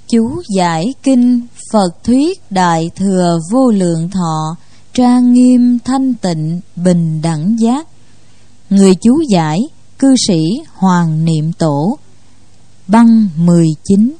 Chú giải kinh Phật thuyết Đại Thừa Vô Lượng Thọ, trang nghiêm thanh tịnh bình đẳng giác. Người chú giải cư sĩ Hoàng Niệm Tổ. Băng 19.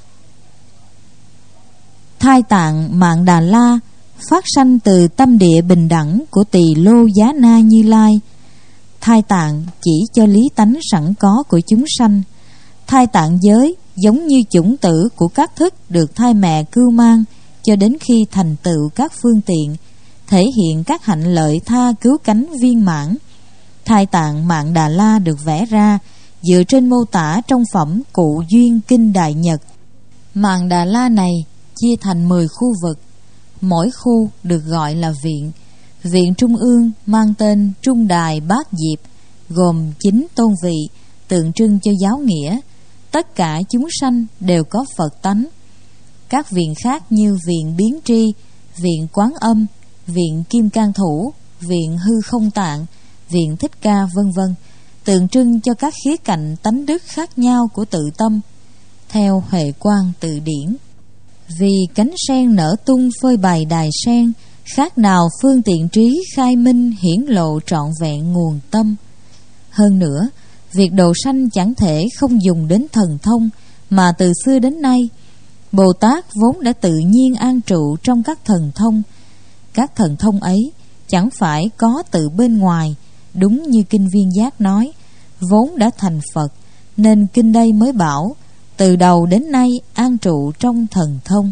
Thai tạng Mạn Đà La phát sanh từ tâm địa bình đẳng của Tỳ Lô Giá Na Như Lai. Thai tạng chỉ cho lý tánh sẵn có của chúng sanh. Thai tạng giới giống như chủng tử của các thức được thai mẹ cưu mang cho đến khi thành tựu các phương tiện, thể hiện các hạnh lợi tha cứu cánh viên mãn. Thai tạng Mạn Đà La được vẽ ra dựa trên mô tả trong phẩm Cụ Duyên Kinh Đại Nhật. Mạn Đà La này chia thành 10 khu vực, mỗi khu được gọi là viện. Viện trung ương mang tên Trung Đài Bát Diệp, gồm 9 tôn vị tượng trưng cho giáo nghĩa. Tất cả chúng sanh đều có Phật tánh. Các viện khác như viện Biến Tri, viện Quán Âm, viện Kim Cang Thủ, viện Hư Không Tạng, viện Thích Ca vân vân, tượng trưng cho các khía cạnh tánh đức khác nhau của tự tâm. Theo Huệ Quang Từ Điển, vì cánh sen nở tung phơi bày đài sen, khác nào phương tiện trí khai minh hiển lộ trọn vẹn nguồn tâm. Hơn nữa, việc độ sanh chẳng thể không dùng đến thần thông, mà từ xưa đến nay Bồ Tát vốn đã tự nhiên an trụ trong các thần thông. Các thần thông ấy chẳng phải có từ bên ngoài, đúng như Kinh Viên Giác nói, vốn đã thành Phật, nên kinh đây mới bảo từ đầu đến nay an trụ trong thần thông.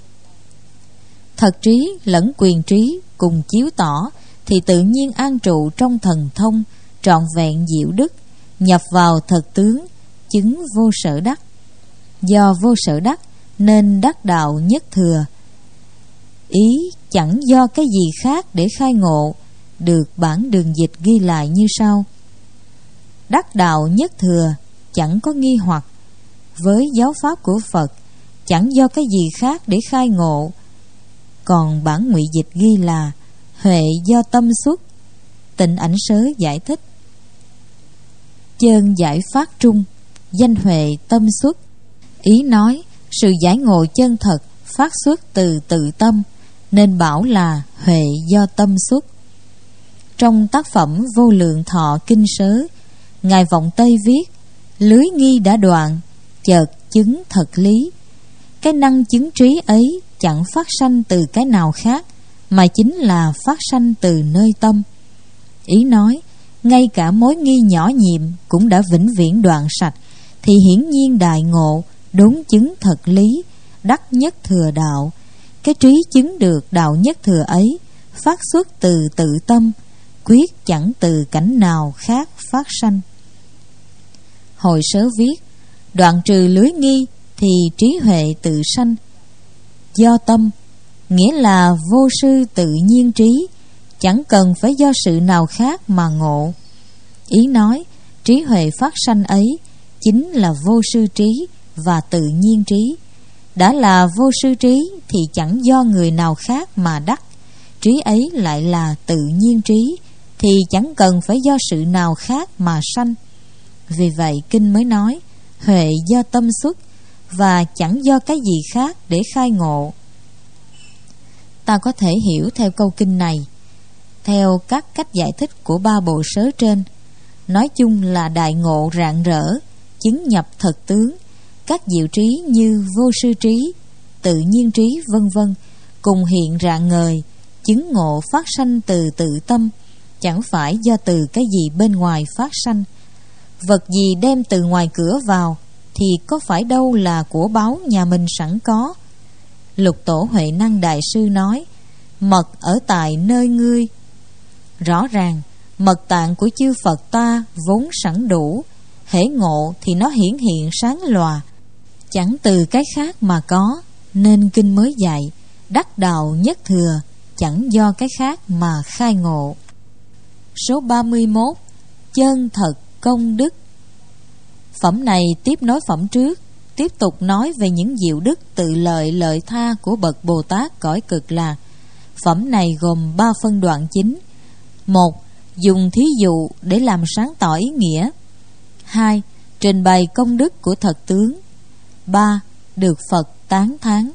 Thật trí lẫn quyền trí cùng chiếu tỏ thì tự nhiên an trụ trong thần thông, trọn vẹn diệu đức, nhập vào thật tướng, chứng vô sở đắc. Do vô sở đắc nên đắc đạo nhất thừa. Ý chẳng do cái gì khác để khai ngộ, được bản đường dịch ghi lại như sau: đắc đạo nhất thừa chẳng có nghi hoặc. Với giáo pháp của Phật chẳng do cái gì khác để khai ngộ. Còn bản ngụy dịch ghi là huệ do tâm xuất. Tịnh Ảnh Sớ giải thích: chơn giải phát trung, danh huệ tâm xuất. Ý nói sự giải ngộ chân thật phát xuất từ tự tâm, nên bảo là huệ do tâm xuất. Trong tác phẩm Vô Lượng Thọ Kinh Sớ, Ngài Vọng Tây viết: lưới nghi đã đoạn, chợt chứng thật lý. Cái năng chứng trí ấy chẳng phát sanh từ cái nào khác, mà chính là phát sanh từ nơi tâm. Ý nói ngay cả mối nghi nhỏ nhiệm cũng đã vĩnh viễn đoạn sạch, thì hiển nhiên đại ngộ, đốn chứng thật lý, đắc nhất thừa đạo. Cái trí chứng được đạo nhất thừa ấy phát xuất từ tự tâm, quyết chẳng từ cảnh nào khác phát sanh. Hồi Sớ viết: đoạn trừ lưới nghi thì trí huệ tự sanh. Do tâm nghĩa là vô sư tự nhiên trí, chẳng cần phải do sự nào khác mà ngộ. Ý nói trí huệ phát sanh ấy chính là vô sư trí và tự nhiên trí. Đã là vô sư trí thì chẳng do người nào khác mà đắc. Trí ấy lại là tự nhiên trí, thì chẳng cần phải do sự nào khác mà sanh. Vì vậy kinh mới nói huệ do tâm xuất, và chẳng do cái gì khác để khai ngộ. Ta có thể hiểu theo câu kinh này theo các cách giải thích của ba bộ sớ trên. Nói chung là đại ngộ rạng rỡ, chứng nhập thật tướng. Các diệu trí như vô sư trí, tự nhiên trí vân vân cùng hiện rạng ngời, chứng ngộ phát sanh từ tự tâm, chẳng phải do từ cái gì bên ngoài phát sanh. Vật gì đem từ ngoài cửa vào thì có phải đâu là của báu nhà mình sẵn có. Lục Tổ Huệ Năng Đại Sư nói: mật ở tại nơi ngươi. Rõ ràng mật tạng của chư Phật ta vốn sẵn đủ, hễ ngộ thì nó hiển hiện sáng lòa, chẳng từ cái khác mà có. Nên kinh mới dạy đắc đạo nhất thừa, chẳng do cái khác mà khai ngộ. Số 31. Chân thật công đức. Phẩm này tiếp nối phẩm trước, tiếp tục nói về những diệu đức tự lợi lợi tha của bậc Bồ Tát cõi Cực Lạc. Phẩm này gồm 3 phân đoạn chính. 1. Dùng thí dụ để làm sáng tỏ ý nghĩa. 2. Trình bày công đức của thật tướng. 3. Được Phật tán thán.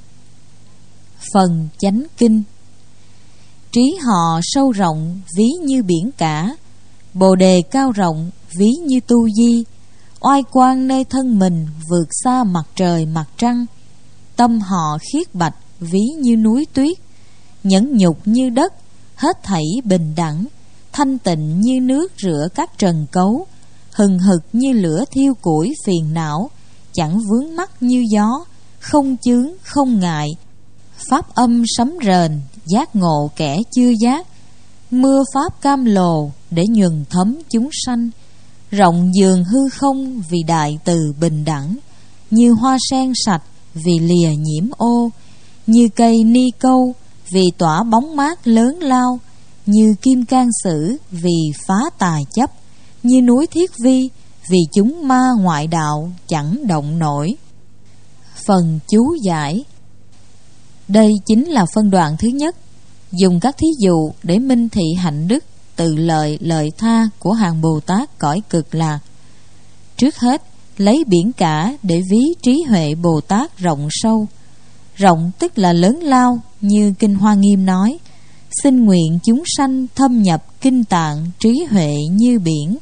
Phần chánh kinh. Trí họ sâu rộng ví như biển cả, bồ đề cao rộng ví như tu di. Oai quang nơi thân mình vượt xa mặt trời mặt trăng. Tâm họ khiết bạch ví như núi tuyết, nhẫn nhục như đất, hết thảy bình đẳng. Thanh tịnh như nước rửa các trần cấu, hừng hực như lửa thiêu củi phiền não. Chẳng vướng mắc như gió, không chướng không ngại. Pháp âm sấm rền, giác ngộ kẻ chưa giác. Mưa pháp cam lồ để nhuần thấm chúng sanh. Rộng giường hư không vì đại từ bình đẳng. Như hoa sen sạch vì lìa nhiễm ô, như cây ni câu vì tỏa bóng mát lớn lao, như kim cang sử vì phá tà chấp, như núi Thiết Vi vì chúng ma ngoại đạo chẳng động nổi. Phần chú giải. Đây chính là phân đoạn thứ nhất, dùng các thí dụ để minh thị hạnh đức tự lợi lợi tha của hàng Bồ Tát cõi Cực Lạc. Trước hết, lấy biển cả để ví trí huệ Bồ Tát rộng sâu. Rộng tức là lớn lao, như Kinh Hoa Nghiêm nói: xin nguyện chúng sanh thâm nhập kinh tạng, trí huệ như biển.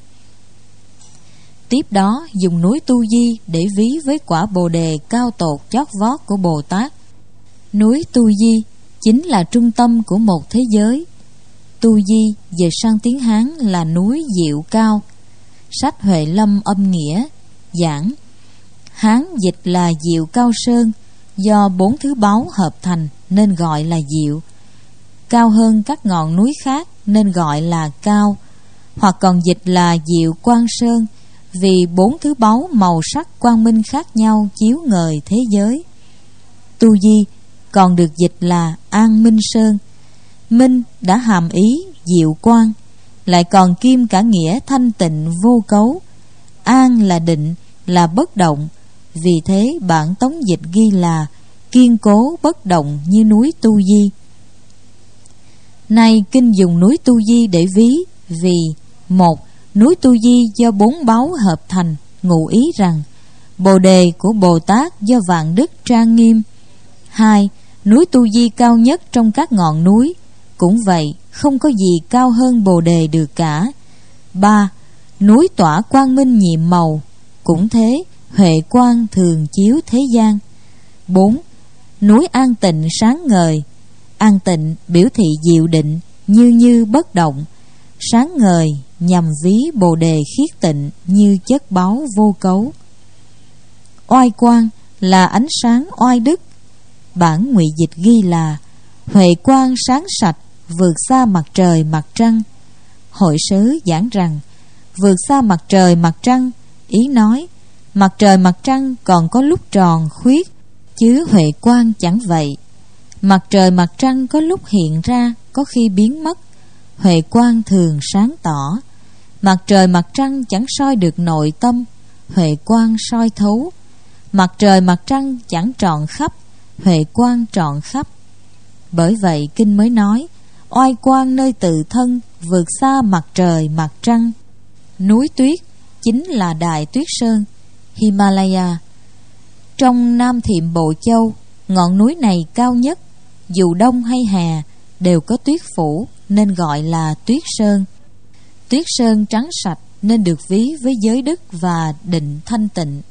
Tiếp đó, dùng núi Tu Di để ví với quả Bồ Đề cao tột chót vót của Bồ Tát. Núi Tu Di chính là trung tâm của một thế giới. Tu Di về sang tiếng Hán là núi Diệu Cao. Sách Huệ Lâm âm nghĩa giảng: Hán dịch là Diệu Cao Sơn, do 4 thứ báu hợp thành nên gọi là Diệu. Cao hơn các ngọn núi khác nên gọi là Cao, hoặc còn dịch là Diệu Quang Sơn, vì 4 thứ báu màu sắc quang minh khác nhau chiếu ngời thế giới. Tu Di còn được dịch là An Minh Sơn. Minh đã hàm ý diệu quang, lại còn kim cả nghĩa thanh tịnh vô cấu. An là định, là bất động, vì thế bản tống dịch ghi là kiên cố bất động như núi Tu Di. Nay kinh dùng núi Tu Di để ví vì: một, núi Tu Di do 4 báu hợp thành, ngụ ý rằng Bồ Đề của Bồ Tát do vạn đức trang nghiêm. 2, núi Tu Di cao nhất trong các ngọn núi, cũng vậy, không có gì cao hơn Bồ Đề được cả. 3, núi tỏa quang minh nhiệm màu, cũng thế, huệ quang thường chiếu thế gian. 4, núi an tịnh sáng ngời. An tịnh biểu thị diệu định, như bất động. Sáng ngời nhằm ví Bồ Đề khiết tịnh như chất báu vô cấu. Oai quang là ánh sáng oai đức. Bản ngụy dịch ghi là huệ quang sáng sạch vượt xa mặt trời mặt trăng. Hội sớ giảng rằng vượt xa mặt trời mặt trăng, ý nói mặt trời mặt trăng còn có lúc tròn khuyết, chứ huệ quang chẳng vậy. Mặt trời mặt trăng có lúc hiện ra, có khi biến mất. Huệ quang thường sáng tỏ. Mặt trời mặt trăng chẳng soi được nội tâm, huệ quang soi thấu. Mặt trời mặt trăng chẳng trọn khắp, huệ quang trọn khắp. Bởi vậy kinh mới nói oai quang nơi tự thân vượt xa mặt trời mặt trăng. Núi tuyết chính là Đại Tuyết Sơn, Himalaya. Trong Nam Thiệm Bộ Châu, ngọn núi này cao nhất, dù đông hay hè đều có tuyết phủ nên gọi là Tuyết Sơn. Tuyết Sơn trắng sạch nên được ví với giới đức và định thanh tịnh.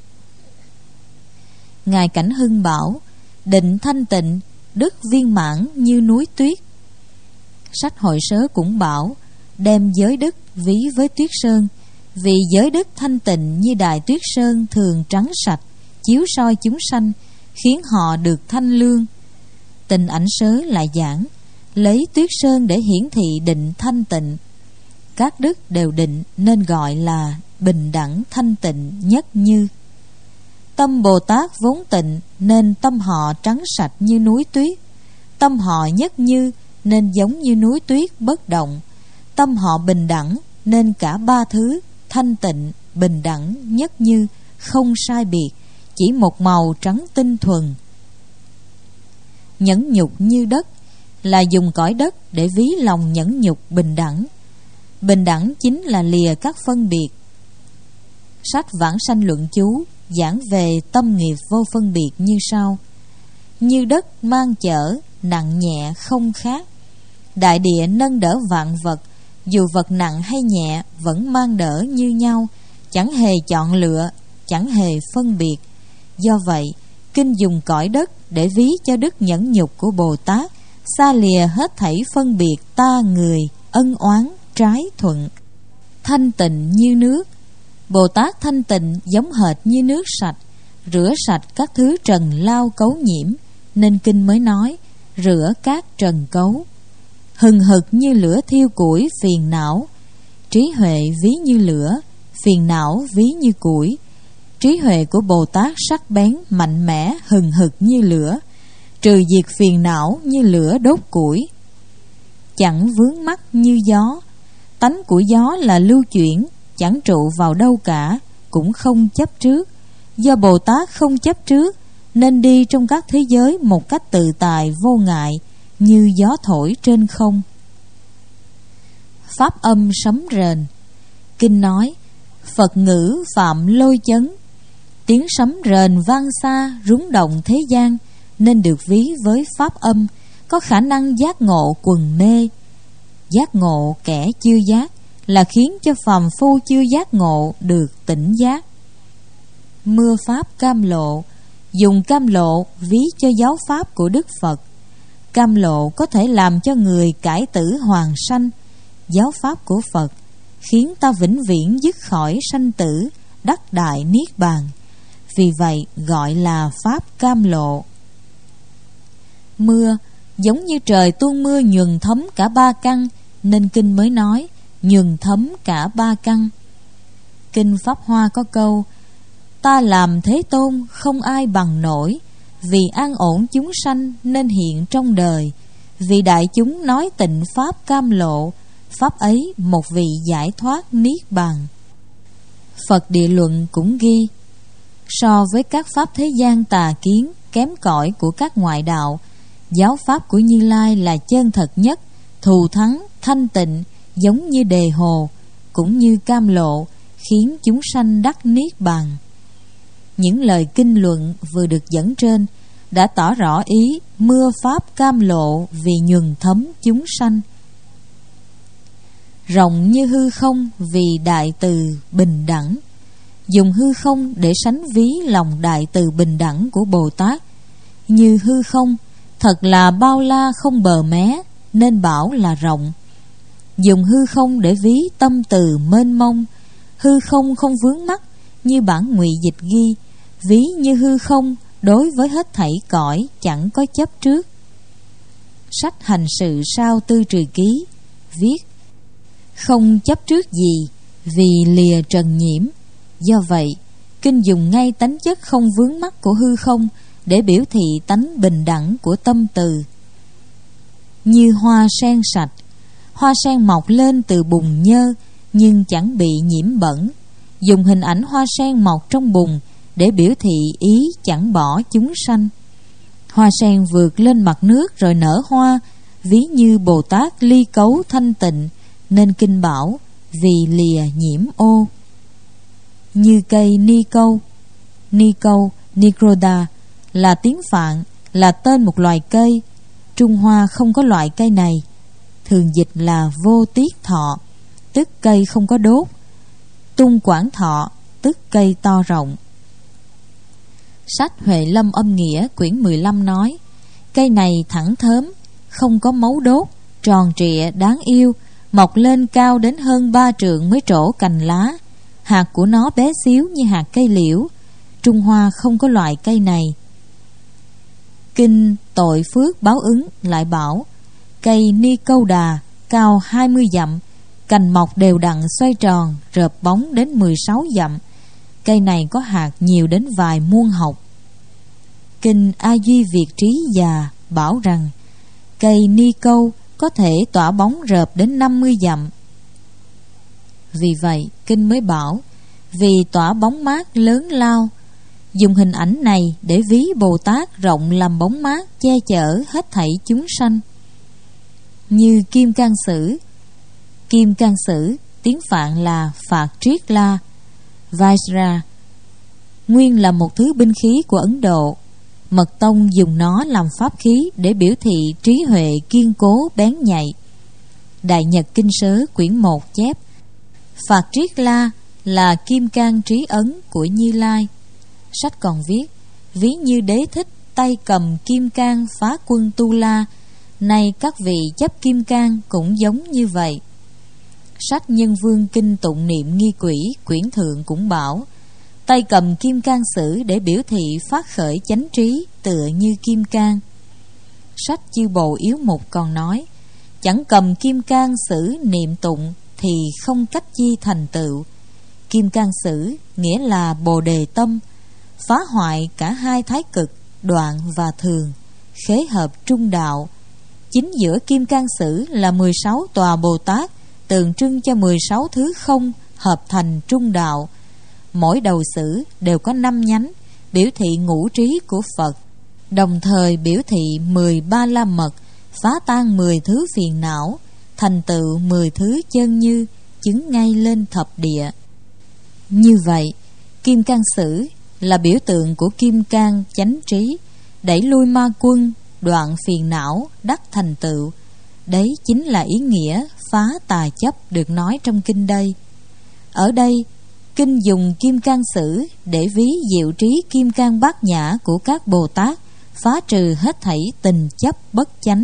Ngài Cảnh Hưng bảo định thanh tịnh, đức viên mãn như núi tuyết. Sách Hội Sớ cũng bảo đem giới đức ví với Tuyết Sơn, vì giới đức thanh tịnh như Đại Tuyết Sơn thường trắng sạch, chiếu soi chúng sanh, khiến họ được thanh lương. Tình Ảnh Sớ lại giảng lấy Tuyết Sơn để hiển thị định thanh tịnh. Các đức đều định nên gọi là bình đẳng thanh tịnh nhất như. Tâm Bồ Tát vốn tịnh nên tâm họ trắng sạch như núi tuyết. Tâm họ nhất như nên giống như núi tuyết bất động. Tâm họ bình đẳng nên cả 3 thứ thanh tịnh, bình đẳng, nhất như không sai biệt, chỉ một màu trắng tinh thuần. Nhẫn nhục như đất là dùng cõi đất để ví lòng nhẫn nhục bình đẳng. Bình đẳng chính là lìa các phân biệt. Sách Vãng Sanh Luận Chú giảng về tâm nghiệp vô phân biệt như sau: như đất mang chở, nặng nhẹ không khác. Đại địa nâng đỡ vạn vật, dù vật nặng hay nhẹ vẫn mang đỡ như nhau, chẳng hề chọn lựa, chẳng hề phân biệt. Do vậy, kinh dùng cõi đất để ví cho đức nhẫn nhục của Bồ Tát, xa lìa hết thảy phân biệt ta người, ân oán, trái thuận. Thanh tịnh như nước. Bồ Tát thanh tịnh giống hệt như nước sạch, rửa sạch các thứ trần lao cấu nhiễm, nên kinh mới nói rửa các trần cấu. Hừng hực như lửa thiêu củi phiền não. Trí huệ ví như lửa, phiền não ví như củi. Trí huệ của Bồ Tát sắc bén, mạnh mẽ, hừng hực như lửa, trừ diệt phiền não như lửa đốt củi. Chẳng vướng mắc như gió. Tánh của gió là lưu chuyển, chẳng trụ vào đâu cả, cũng không chấp trước. Do Bồ Tát không chấp trước, nên đi trong các thế giới một cách tự tại vô ngại, như gió thổi trên không. Pháp âm sấm rền. Kinh nói Phật ngữ phạm lôi chấn. Tiếng sấm rền vang xa, rúng động thế gian, nên được ví với pháp âm, có khả năng giác ngộ quần mê. Giác ngộ kẻ chưa giác là khiến cho phàm phu chưa giác ngộ được tỉnh giác. Mưa pháp cam lộ. Dùng cam lộ ví cho giáo pháp của Đức Phật. Cam lộ có thể làm cho người cải tử hoàn sanh. Giáo pháp của Phật khiến ta vĩnh viễn dứt khỏi sanh tử, đắc đại niết bàn. Vì vậy gọi là pháp cam lộ. Mưa giống như trời tuôn mưa nhuần thấm cả ba căn, nên kinh mới nói nhuần thấm cả ba căn. Kinh Pháp Hoa có câu ta làm Thế Tôn không ai bằng nổi, vì an ổn chúng sanh nên hiện trong đời, vì đại chúng nói tịnh pháp cam lộ, pháp ấy một vị giải thoát niết bàn. Phật Địa Luận cũng ghi so với các pháp thế gian tà kiến kém cỏi của các ngoại đạo, giáo pháp của Như Lai là chân thật nhất, thù thắng, thanh tịnh, giống như đề hồ, cũng như cam lộ, khiến chúng sanh đắc niết bàn. Những lời kinh luận vừa được dẫn trên đã tỏ rõ ý mưa pháp cam lộ vì nhuần thấm chúng sanh. Rộng như hư không vì đại từ bình đẳng. Dùng hư không để sánh ví lòng đại từ bình đẳng của Bồ Tát. Như hư không thật là bao la không bờ mé, nên bảo là rộng. Dùng hư không để ví tâm từ mênh mông. Hư không không vướng mắc, như bản ngụy dịch ghi ví như hư không đối với hết thảy cõi chẳng có chấp trước. Sách Hành Sự Sao Tư Trừ Ký viết không chấp trước gì vì lìa trần nhiễm. Do vậy kinh dùng ngay tánh chất không vướng mắc của hư không để biểu thị tánh bình đẳng của tâm từ. Như hoa sen sạch. Hoa sen mọc lên từ bùn nhơ nhưng chẳng bị nhiễm bẩn. Dùng hình ảnh hoa sen mọc trong bùn để biểu thị ý chẳng bỏ chúng sanh. Hoa sen vượt lên mặt nước rồi nở hoa, ví như Bồ Tát ly cấu thanh tịnh, nên kinh bảo vì lìa nhiễm ô. Như cây ni câu. Ni câu, Nigroda là tiếng Phạn, là tên một loài cây. Trung Hoa không có loại cây này, thường dịch là vô tiết thọ, tức cây không có đốt. Tung quảng thọ, tức cây to rộng. Sách Huệ Lâm Âm Nghĩa quyển 15 nói cây này thẳng thớm, không có mấu đốt, tròn trịa đáng yêu, mọc lên cao đến hơn 3 trượng mới trổ cành lá. Hạt của nó bé xíu như hạt cây liễu. Trung Hoa không có loại cây này. Kinh Tội Phước Báo Ứng lại bảo cây ni câu đà cao 20 dặm, cành mọc đều đặn xoay tròn, rợp bóng đến 16 dặm. Cây này có hạt nhiều đến vài muôn học. Kinh A Duy Việt Trí Già bảo rằng cây ni câu có thể tỏa bóng rợp đến 50 dặm. Vì vậy kinh mới bảo vì tỏa bóng mát lớn lao. Dùng hình ảnh này để ví Bồ Tát rộng làm bóng mát che chở hết thảy chúng sanh. Như kim cang sử. Kim cang sử tiếng Phạn là Phạt Triết La, Vajra, nguyên là một thứ binh khí của Ấn Độ. Mật tông dùng nó làm pháp khí để biểu thị trí huệ kiên cố bén nhạy. Đại Nhật Kinh Sớ quyển 1 chép: Phạt Triết La là kim cang trí ấn của Như Lai. Sách còn viết: ví như Đế Thích tay cầm kim cang phá quân Tu La, nay các vị chấp kim cang cũng giống như vậy. Sách Nhân Vương Kinh Tụng Niệm Nghi Quỷ quyển thượng cũng bảo: tay cầm kim cang sử để biểu thị phát khởi chánh trí tựa như kim cang. Sách Chư Bồ Yếu Mục còn nói: chẳng cầm kim cang sử niệm tụng thì không cách chi thành tựu. Kim cang sử nghĩa là bồ đề tâm, phá hoại cả hai thái cực đoạn và thường, khế hợp trung đạo. Chính giữa kim cang sử là 16 tòa Bồ Tát, tượng trưng cho 16 thứ không hợp thành trung đạo. Mỗi đầu sử đều có 5 nhánh, biểu thị ngũ trí của Phật, đồng thời biểu thị 13 la mật, phá tan 10 thứ phiền não, thành tựu 10 thứ chân như, chứng ngay lên thập địa. Như vậy, kim cang sử là biểu tượng của kim cang chánh trí, đẩy lui ma quân, đoạn phiền não, đắc thành tựu. Đấy chính là ý nghĩa phá tà chấp được nói trong kinh đây. Ở đây, kinh dùng kim cang sử để ví diệu trí kim cang bát nhã của các Bồ Tát, phá trừ hết thảy tình chấp bất chánh.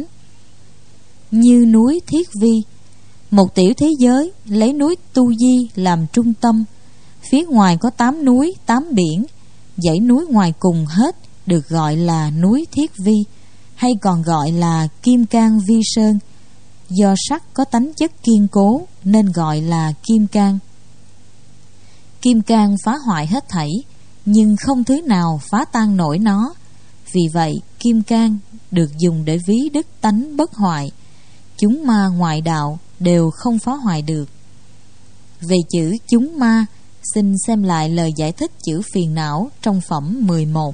Như núi Thiết Vi, một tiểu thế giới lấy núi Tu Di làm trung tâm. Phía ngoài có 8 núi, 8 biển. Dãy núi ngoài cùng hết được gọi là núi Thiết Vi, hay còn gọi là Kim Cang Vi Sơn. Do sắt có tánh chất kiên cố nên gọi là kim cang. Kim cang phá hoại hết thảy, nhưng không thứ nào phá tan nổi nó. Vì vậy, kim cang được dùng để ví đức tánh bất hoại. Chúng ma ngoại đạo đều không phá hoại được. Về chữ chúng ma, xin xem lại lời giải thích chữ phiền não trong phẩm 11.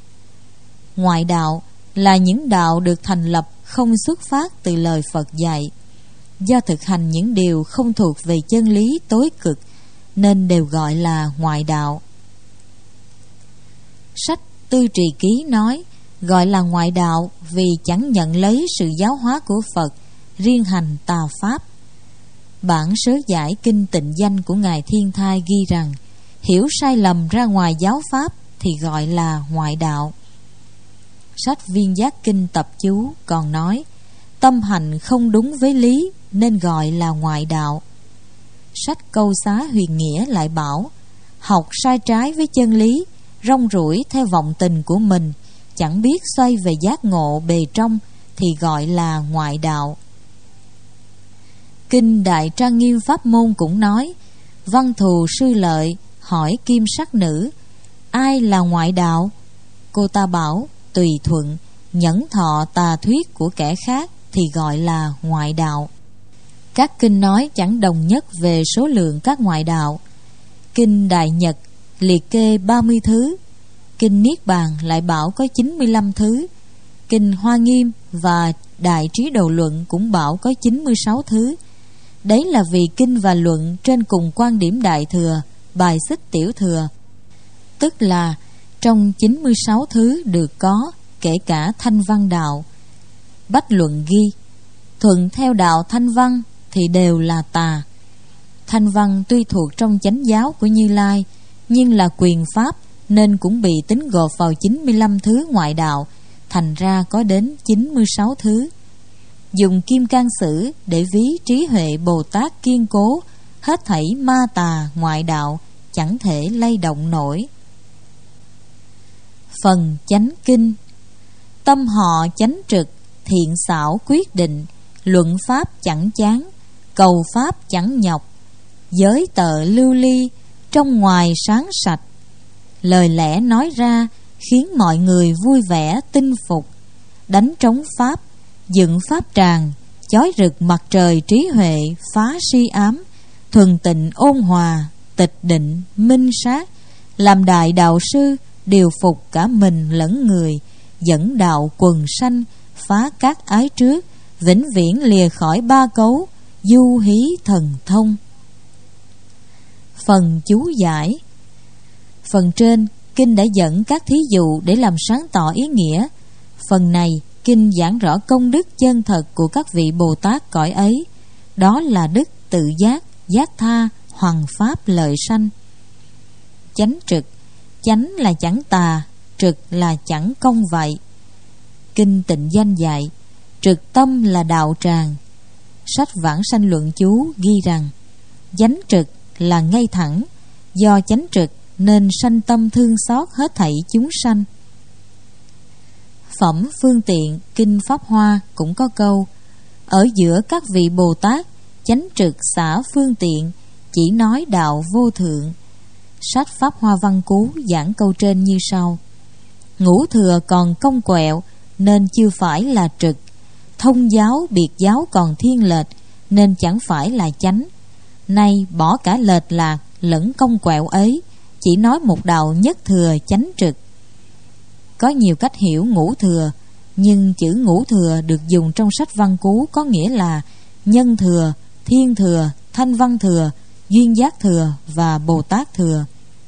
Ngoại đạo là những đạo được thành lập không xuất phát từ lời Phật dạy. Do thực hành những điều không thuộc về chân lý tối cực nên đều gọi là ngoại đạo. Sách Tư Trì Ký nói gọi là ngoại đạo vì chẳng nhận lấy sự giáo hóa của Phật, riêng hành tà pháp. Bản sớ giải kinh Tịnh Danh của Ngài Thiên Thai ghi rằng hiểu sai lầm ra ngoài giáo pháp thì gọi là ngoại đạo. Sách Viên Giác Kinh Tập Chú còn nói tâm hành không đúng với lý nên gọi là ngoại đạo. Sách Câu Xá Huyền Nghĩa lại bảo học sai trái với chân lý, rong ruổi theo vọng tình của mình, chẳng biết xoay về giác ngộ bề trong thì gọi là ngoại đạo. Kinh Đại Trang Nghiêm Pháp Môn cũng nói Văn Thù Sư Lợi hỏi Kim Sắc Nữ ai là ngoại đạo? Cô ta bảo tùy thuận, nhẫn thọ tà thuyết của kẻ khác thì gọi là ngoại đạo. Các kinh nói chẳng đồng nhất về số lượng các ngoại đạo. Kinh Đại Nhật liệt kê 30 thứ, Kinh Niết Bàn lại bảo có 95 thứ, Kinh Hoa Nghiêm và Đại Trí Độ Luận cũng bảo có 96 thứ. Đấy là vì kinh và luận trên cùng quan điểm Đại Thừa bài xích Tiểu Thừa, tức là trong 96 thứ được có kể cả Thanh Văn đạo. Bách Luận ghi thuận theo đạo Thanh Văn thì đều là tà. Thanh Văn tuy thuộc trong chánh giáo của Như Lai nhưng là quyền pháp nên cũng bị tính gộp vào 95 thứ ngoại đạo, thành ra có đến 96 thứ. Dùng kim cang sử để ví trí huệ Bồ Tát kiên cố, hết thảy ma tà ngoại đạo chẳng thể lay động nổi. Phần chánh kinh. Tâm họ chánh trực, thiện xảo quyết định, luận pháp chẳng chán, cầu pháp chẳng nhọc, giới tợ lưu ly, trong ngoài sáng sạch. Lời lẽ nói ra khiến mọi người vui vẻ tinh phục, đánh trống pháp, dựng pháp tràng, chói rực mặt trời trí huệ, phá si ám, thuần tịnh ôn hòa, tịch định minh sát, làm đại đạo sư, điều phục cả mình lẫn người, dẫn đạo quần sanh, phá các ái trước, vĩnh viễn lìa khỏi ba cấu, du hí thần thông. Phần chú giải. Phần trên Kinh đã dẫn các thí dụ để làm sáng tỏ ý nghĩa. Phần này, Kinh giảng rõ công đức chân thật của các vị Bồ Tát cõi ấy. Đó là đức tự giác, giác tha, hoằng pháp lợi sanh. Chánh trực. Chánh là chẳng tà, trực là chẳng công vậy. Kinh Tịnh Danh dạy, trực tâm là đạo tràng. Sách Vãng Sanh Luận Chú ghi rằng, chánh trực là ngay thẳng, do chánh trực nên sanh tâm thương xót hết thảy chúng sanh. Phẩm Phương Tiện Kinh Pháp Hoa cũng có câu: ở giữa các vị Bồ Tát, chánh trực xả phương tiện, chỉ nói đạo vô thượng. Sách Pháp Hoa Văn Cú giảng câu trên như sau: ngũ thừa còn cong quẹo nên chưa phải là trực, thông giáo biệt giáo còn thiên lệch nên chẳng phải là chánh. Nay bỏ cả lệch lạc lẫn cong quẹo ấy, chỉ nói một đạo nhất thừa chánh trực. Có nhiều cách hiểu ngũ thừa, nhưng chữ ngũ thừa được dùng trong sách Văn Cú có nghĩa là nhân thừa, thiên thừa, thanh văn thừa, duyên giác thừa và Bồ Tát thừa.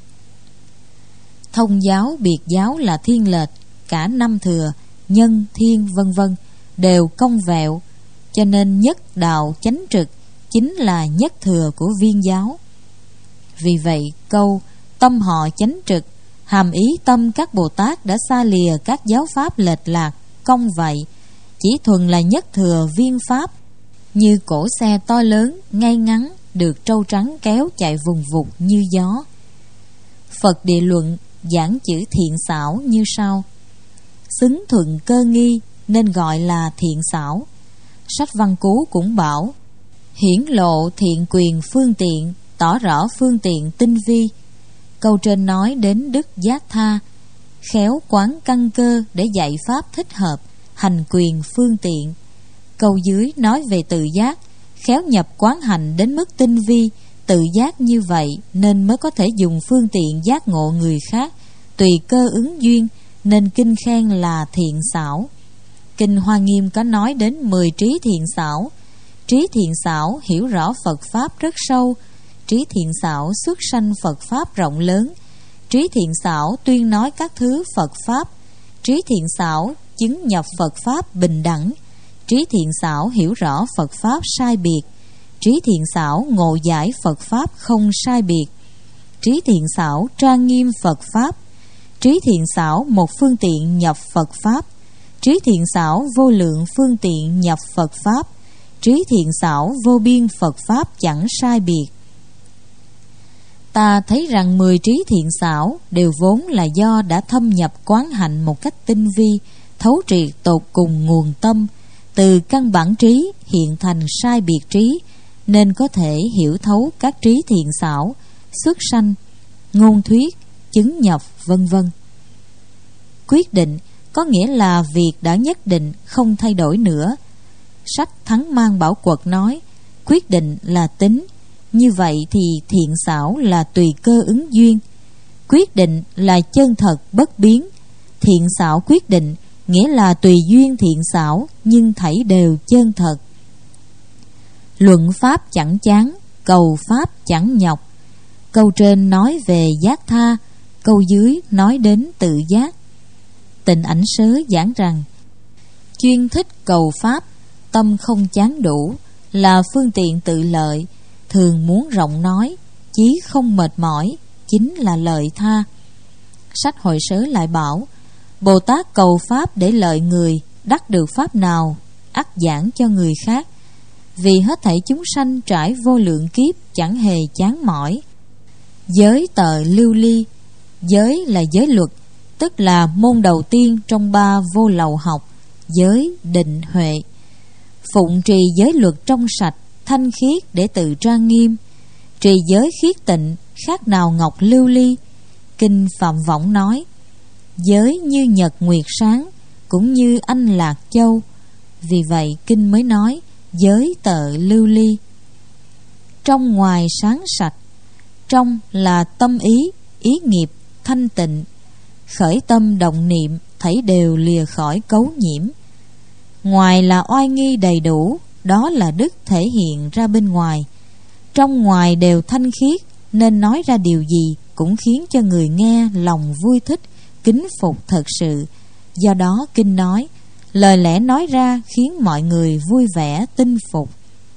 Thông giáo biệt giáo là thiên lệch, cả năm thừa, nhân, thiên vân vân đều cong vẹo, cho nên nhất đạo chánh trực chính là nhất thừa của viên giáo. Vì vậy câu tâm họ chánh trực hàm ý tâm các Bồ Tát đã xa lìa các giáo pháp lệch lạc, cong vậy, chỉ thuần là nhất thừa viên pháp, như cỗ xe to lớn ngay ngắn được trâu trắng kéo chạy vùng vụt như gió. Phật Địa Luận giảng chữ thiện xảo như sau: xứng thuận cơ nghi nên gọi là thiện xảo. Sách Văn Cú cũng bảo: hiển lộ thiện quyền phương tiện, tỏ rõ phương tiện tinh vi. Câu trên nói đến đức giác tha, khéo quán căn cơ để dạy pháp thích hợp, hành quyền phương tiện. Câu dưới nói về tự giác, khéo nhập quán hành đến mức tinh vi, tự giác như vậy nên mới có thể dùng phương tiện giác ngộ người khác, tùy cơ ứng duyên, nên kinh khen là thiện xảo. Kinh Hoa Nghiêm có nói đến 10 trí thiện xảo. Trí thiện xảo hiểu rõ Phật Pháp rất sâu. Trí thiện xảo xuất sanh Phật Pháp rộng lớn. Trí thiện xảo tuyên nói các thứ Phật Pháp. Trí thiện xảo chứng nhập Phật Pháp bình đẳng. Trí thiện xảo hiểu rõ Phật Pháp sai biệt. Trí thiện xảo ngộ giải Phật Pháp không sai biệt. Trí thiện xảo trang nghiêm Phật Pháp. Trí thiện xảo một phương tiện nhập Phật Pháp. Trí thiện xảo vô lượng phương tiện nhập Phật Pháp. Trí thiện xảo vô biên Phật Pháp chẳng sai biệt. Ta thấy rằng 10 trí thiện xảo đều vốn là do đã thâm nhập quán hạnh một cách tinh vi, thấu triệt tột cùng nguồn tâm, từ căn bản trí hiện thành sai biệt trí, nên có thể hiểu thấu các trí thiện xảo, xuất sanh, ngôn thuyết, chứng nhập vân vân. Quyết định có nghĩa là việc đã nhất định không thay đổi nữa. Sách Thắng Mang Bảo Quật nói quyết định là tính. Như vậy thì thiện xảo là tùy cơ ứng duyên. Quyết định là chân thật bất biến. Thiện xảo quyết định nghĩa là tùy duyên thiện xảo, nhưng thảy đều chân thật. Luận pháp chẳng chán, cầu pháp chẳng nhọc. Câu trên nói về giác tha, câu dưới nói đến tự giác. Tịnh Ảnh Sớ giảng rằng chuyên thích cầu pháp, tâm không chán đủ, là phương tiện tự lợi, thường muốn rộng nói, chí không mệt mỏi, chính là lợi tha. Sách Hội Sớ lại bảo Bồ Tát cầu pháp để lợi người, đắc được pháp nào ắt giảng cho người khác, vì hết thảy chúng sanh trải vô lượng kiếp chẳng hề chán mỏi. Giới tợ lưu ly. Giới là giới luật, tức là môn đầu tiên trong 3 vô lậu học: giới, định, huệ. Phụng trì giới luật trong sạch, thanh khiết để tự trang nghiêm. Trì giới khiết tịnh, khác nào ngọc lưu ly. Kinh Phạm Võng nói giới như nhật nguyệt sáng, cũng như anh lạc châu. Vì vậy kinh mới nói giới tợ lưu ly. Trong ngoài sáng sạch. Trong là tâm ý, ý nghiệp, thanh tịnh. Khởi tâm động niệm, thảy đều lìa khỏi cấu nhiễm. Ngoài là oai nghi đầy đủ, đó là đức thể hiện ra bên ngoài. Trong ngoài đều thanh khiết, nên nói ra điều gì cũng khiến cho người nghe lòng vui thích, kính phục thật sự. Do đó kinh nói, lời lẽ nói ra khiến mọi người vui vẻ tin phục.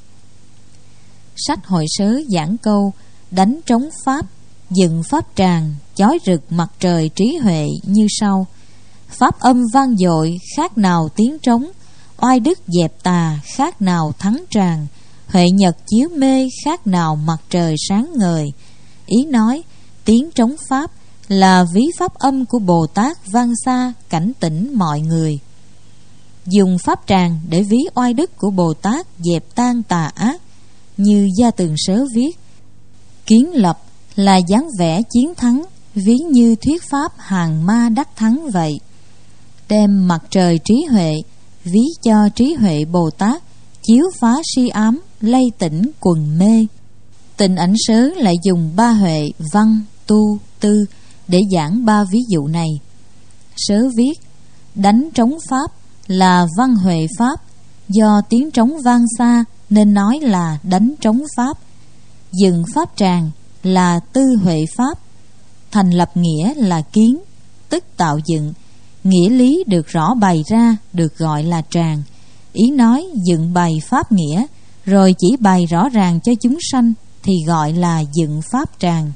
Sách Hội Sớ giảng câu đánh trống pháp, dựng pháp tràng, chói rực mặt trời trí huệ như sau: pháp âm vang dội khác nào tiếng trống, oai đức dẹp tà khác nào thắng tràng, huệ nhật chiếu mê khác nào mặt trời sáng ngời. Ý nói tiếng trống pháp là ví pháp âm của Bồ Tát vang xa cảnh tỉnh mọi người. Dùng pháp tràng để ví oai đức của Bồ Tát dẹp tan tà ác. Như Gia Tường Sớ viết, kiến lập là dáng vẻ chiến thắng, ví như thuyết pháp hàng ma đắc thắng vậy. Đem mặt trời trí huệ ví cho trí huệ Bồ Tát chiếu phá si ám, lay tỉnh quần mê. Tịnh Ảnh Sớ lại dùng ba huệ văn, tu, tư để giảng ba ví dụ này. Sớ viết, đánh trống pháp là văn huệ pháp, do tiếng trống vang xa nên nói là đánh trống pháp. Dựng pháp tràng là tư huệ pháp. Thành lập nghĩa là kiến, tức tạo dựng. Nghĩa lý được rõ bày ra được gọi là tràng. Ý nói dựng bày pháp nghĩa, rồi chỉ bày rõ ràng cho chúng sanh thì gọi là dựng pháp tràng.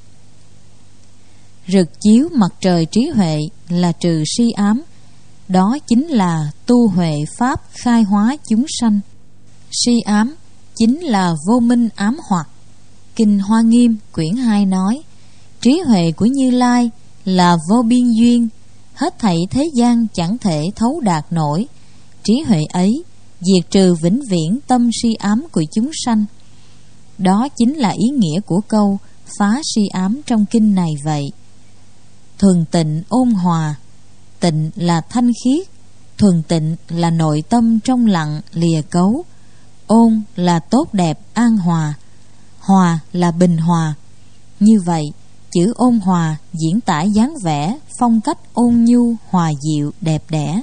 Rực chiếu mặt trời trí huệ là trừ si ám. Đó chính là tu huệ pháp khai hóa chúng sanh. Si ám chính là vô minh ám hoặc. Kinh Hoa Nghiêm quyển 2 nói, trí huệ của Như Lai là vô biên duyên, hết thảy thế gian chẳng thể thấu đạt nổi. Trí huệ ấy diệt trừ vĩnh viễn tâm si ám của chúng sanh. Đó chính là ý nghĩa của câu phá si ám trong kinh này vậy. Thuần tịnh ôn hòa. Tịnh là thanh khiết, thuần tịnh là nội tâm trong lặng lìa cấu, ôn là tốt đẹp an hòa, hòa là bình hòa. Như vậy, chữ ôn hòa diễn tả dáng vẻ phong cách ôn nhu hòa dịu đẹp đẽ.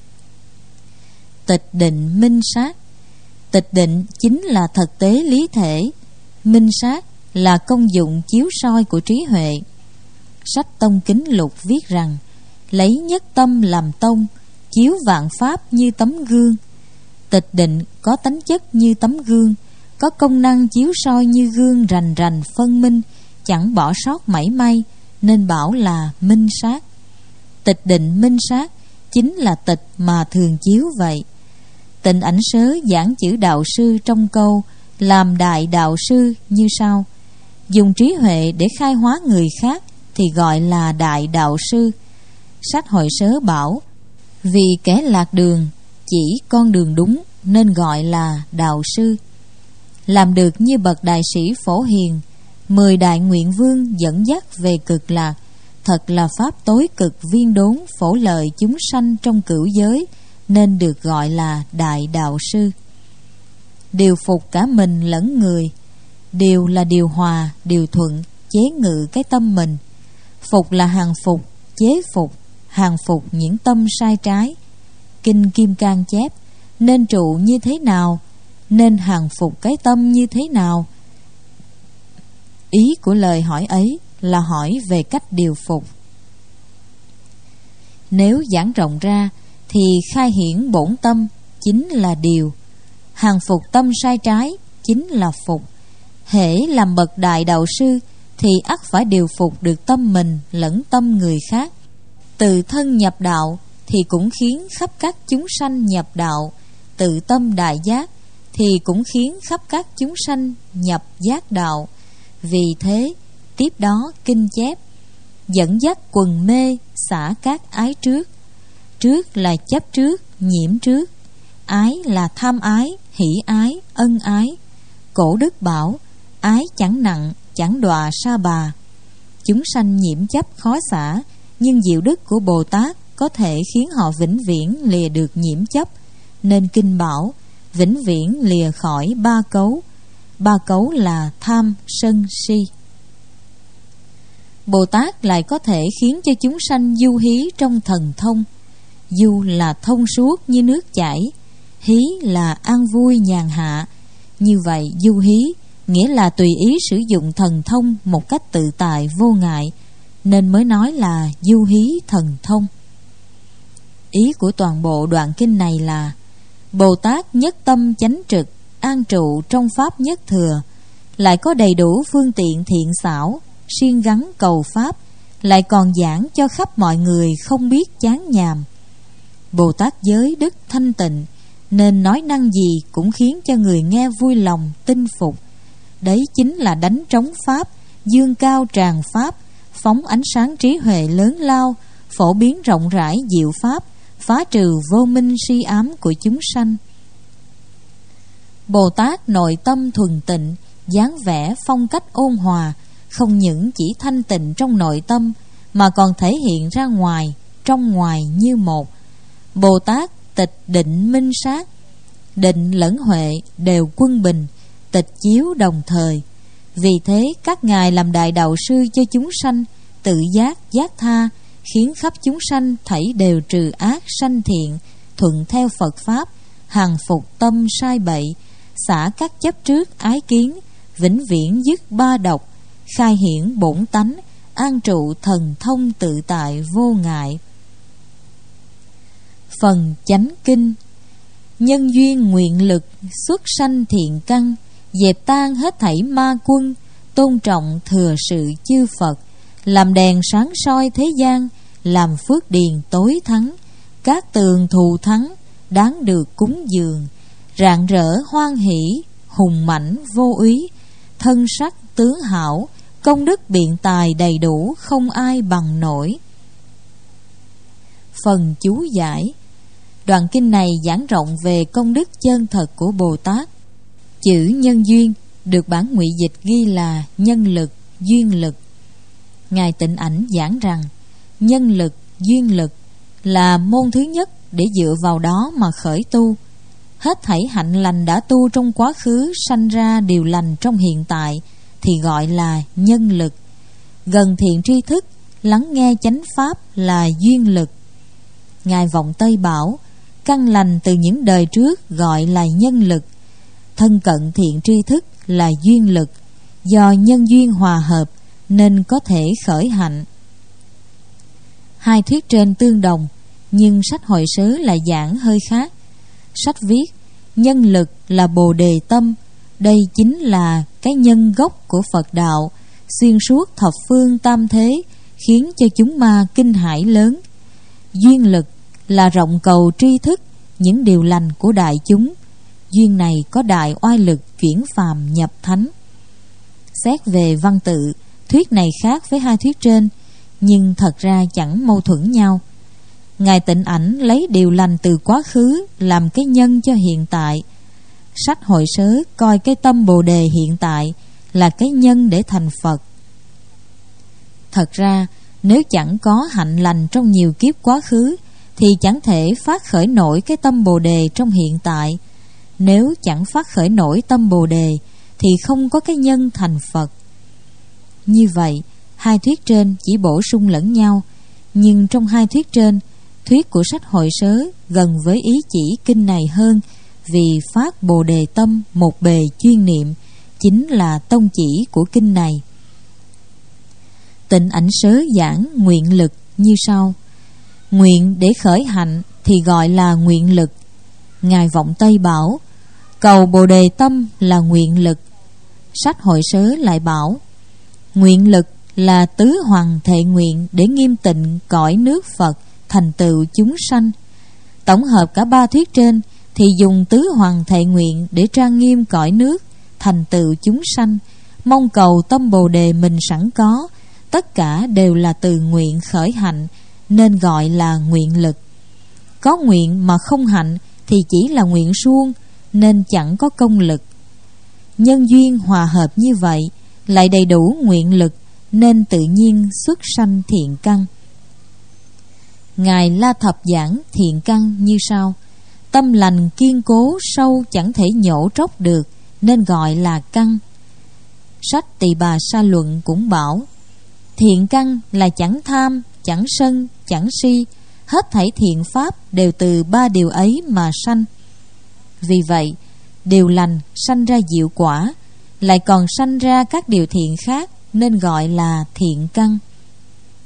Tịch định minh sát. Tịch định chính là thực tế lý thể, minh sát là công dụng chiếu soi của trí huệ. Sách Tông Kính Lục viết rằng, lấy nhất tâm làm tông, chiếu vạn pháp như tấm gương. Tịch định có tánh chất như tấm gương, có công năng chiếu soi như gương rành rành phân minh, chẳng bỏ sót mảy may, nên bảo là minh sát. Tịch định minh sát chính là tịch mà thường chiếu vậy. Tịnh Ảnh Sớ giảng chữ đạo sư trong câu làm đại đạo sư như sau: dùng trí huệ để khai hóa người khác thì gọi là đại đạo sư. Sách Hội Sớ bảo, vì kẻ lạc đường chỉ con đường đúng nên gọi là đạo sư. Làm được như bậc đại sĩ Phổ Hiền, 10 đại nguyện vương dẫn dắt về cực lạc, thật là pháp tối cực viên đốn phổ lợi chúng sanh trong cửu giới, nên được gọi là đại đạo sư. Điều phục cả mình lẫn người. Điều là điều hòa, điều thuận, chế ngự cái tâm mình. Phục là hàng phục, chế phục, hàng phục những tâm sai trái. Kinh Kim Cang chép, nên trụ như thế nào, nên hàng phục cái tâm như thế nào. Ý của lời hỏi ấy là hỏi về cách điều phục. Nếu giảng rộng ra thì khai hiển bổn tâm chính là điều, hàng phục tâm sai trái chính là phục. Hễ làm bậc đại đạo sư thì ắt phải điều phục được tâm mình lẫn tâm người khác. Từ thân nhập đạo thì cũng khiến khắp các chúng sanh nhập đạo. Tự tâm đại giác thì cũng khiến khắp các chúng sanh nhập giác đạo. Vì thế, tiếp đó kinh chép, dẫn dắt quần mê xả các ái trước. Trước là chấp trước, nhiễm trước. Ái là tham ái, hỷ ái, ân ái. Cổ đức bảo, ái chẳng nặng, chẳng đọa sa bà. Chúng sanh nhiễm chấp khó xả, nhưng diệu đức của Bồ Tát có thể khiến họ vĩnh viễn lìa được nhiễm chấp. Nên kinh bảo, vĩnh viễn lìa khỏi ba cấu. Ba cấu là tham, sân, si. Bồ Tát lại có thể khiến cho chúng sanh du hí trong thần thông. Du là thông suốt như nước chảy, hí là an vui nhàn hạ. Như vậy du hí nghĩa là tùy ý sử dụng thần thông một cách tự tại vô ngại, nên mới nói là du hí thần thông. Ý của toàn bộ đoạn kinh này là Bồ Tát nhất tâm chánh trực, an trụ trong pháp nhất thừa, lại có đầy đủ phương tiện thiện xảo, siêng gắng cầu pháp, lại còn giảng cho khắp mọi người không biết chán nhàm. Bồ Tát giới đức thanh tịnh, nên nói năng gì cũng khiến cho người nghe vui lòng tin phục. Đấy chính là đánh trống pháp, dương cao tràng pháp, phóng ánh sáng trí huệ lớn lao, phổ biến rộng rãi diệu pháp, phá trừ vô minh si ám của chúng sanh. Bồ Tát nội tâm thuần tịnh, dáng vẻ phong cách ôn hòa, không những chỉ thanh tịnh trong nội tâm mà còn thể hiện ra ngoài, trong ngoài như một. Bồ Tát tịch định minh sát, định lẫn huệ đều quân bình, tịch chiếu đồng thời. Vì thế các ngài làm đại đạo sư cho chúng sanh, tự giác giác tha, khiến khắp chúng sanh thảy đều trừ ác sanh thiện, thuận theo Phật pháp, hằng phục tâm sai bậy, xả các chấp trước ái kiến, vĩnh viễn dứt ba độc, khai hiển bổn tánh, an trụ thần thông tự tại vô ngại. Phần chánh kinh. Nhân duyên nguyện lực xuất sanh thiện căn, dẹp tan hết thảy ma quân, tôn trọng thừa sự chư Phật, làm đèn sáng soi thế gian, làm phước điền tối thắng, các tường thù thắng, đáng được cúng dường, rạng rỡ hoan hỷ, hùng mãnh vô úy, thân sắc tướng hảo, công đức biện tài đầy đủ, không ai bằng nổi. Phần chú giải. Đoạn kinh này giảng rộng về công đức chân thật của Bồ Tát. Chữ nhân duyên được bản ngụy dịch ghi là nhân lực, duyên lực. Ngài Tịnh Ảnh giảng rằng nhân lực, duyên lực là môn thứ nhất để dựa vào đó mà khởi tu. Hết thảy hạnh lành đã tu trong quá khứ sanh ra điều lành trong hiện tại thì gọi là nhân lực. Gần thiện tri thức, lắng nghe chánh pháp là duyên lực. Ngài Vọng Tây bảo căn lành từ những đời trước gọi là nhân lực, thân cận thiện tri thức là duyên lực. Do nhân duyên hòa hợp nên có thể khởi hạnh. Hai thuyết trên tương đồng, nhưng sách Hội Sớ lại giảng hơi khác. Sách viết nhân lực là Bồ Đề tâm, đây chính là cái nhân gốc của Phật đạo, xuyên suốt thập phương tam thế, khiến cho chúng ma kinh hãi lớn. Duyên lực là rộng cầu tri thức những điều lành của đại chúng. Duyên này có đại oai lực chuyển phàm nhập thánh. Xét về văn tự, thuyết này khác với hai thuyết trên, nhưng thật ra chẳng mâu thuẫn nhau. Ngài Tịnh Ảnh lấy điều lành từ quá khứ làm cái nhân cho hiện tại. Sách Hội Sớ coi cái tâm Bồ Đề hiện tại là cái nhân để thành Phật. Thật ra nếu chẳng có hạnh lành trong nhiều kiếp quá khứ thì chẳng thể phát khởi nổi cái tâm Bồ Đề trong hiện tại. Nếu chẳng phát khởi nổi tâm Bồ Đề thì không có cái nhân thành Phật. Như vậy hai thuyết trên chỉ bổ sung lẫn nhau, nhưng trong hai thuyết trên, thuyết của sách Hội Sớ gần với ý chỉ kinh này hơn, vì phát Bồ Đề tâm một bề chuyên niệm chính là tông chỉ của kinh này. Tịnh Ảnh Sớ giảng nguyện lực như sau. Nguyện để khởi hạnh thì gọi là nguyện lực. Ngài Vọng Tây bảo cầu Bồ Đề tâm là nguyện lực. Sách Hội Sớ lại bảo nguyện lực là tứ hoàng thệ nguyện để nghiêm tịnh cõi nước Phật, thành tựu chúng sanh. Tổng hợp cả ba thuyết trên thì dùng tứ hoàng thệ nguyện để trang nghiêm cõi nước, thành tựu chúng sanh, mong cầu tâm Bồ Đề mình sẵn có, tất cả đều là từ nguyện khởi hạnh, nên gọi là nguyện lực. Có nguyện mà không hạnh thì chỉ là nguyện suông, nên chẳng có công lực. Nhân duyên hòa hợp như vậy, lại đầy đủ nguyện lực, nên tự nhiên xuất sanh thiện căn. Ngài La Thập giảng thiện căn như sau. Tâm lành kiên cố sâu chẳng thể nhổ tróc được, nên gọi là căn. Sách Tỳ Bà Sa Luận cũng bảo thiện căn là chẳng tham, chẳng sân, chẳng si, hết thảy thiện pháp đều từ ba điều ấy mà sanh. Vì vậy điều lành sanh ra diệu quả, lại còn sanh ra các điều thiện khác, nên gọi là thiện căn.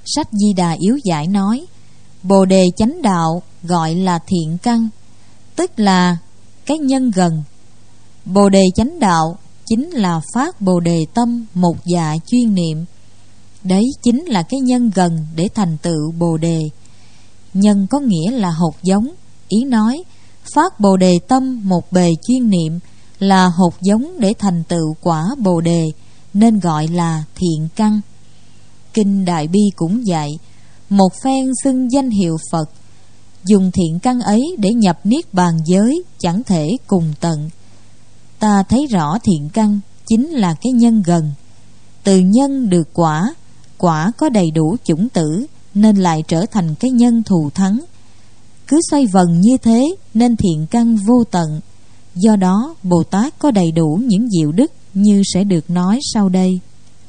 Sách Di Đà Yếu Giải nói, Bồ đề chánh đạo gọi là thiện căn, tức là cái nhân gần. Bồ đề chánh đạo chính là phát bồ đề tâm một dạ chuyên niệm. Đấy chính là cái nhân gần để thành tựu bồ đề. Nhân có nghĩa là hột giống. Ý nói phát bồ đề tâm một bề chuyên niệm là hột giống để thành tựu quả bồ đề, nên gọi là thiện căn. Kinh Đại Bi cũng dạy, một phen xưng danh hiệu Phật, dùng thiện căn ấy để nhập niết bàn giới chẳng thể cùng tận. Ta thấy rõ thiện căn chính là cái nhân gần. Từ nhân được quả, quả có đầy đủ chủng tử nên lại trở thành cái nhân thù thắng. Cứ xoay vần như thế nên thiện căn vô tận. Do đó Bồ Tát có đầy đủ những diệu đức như sẽ được nói sau đây.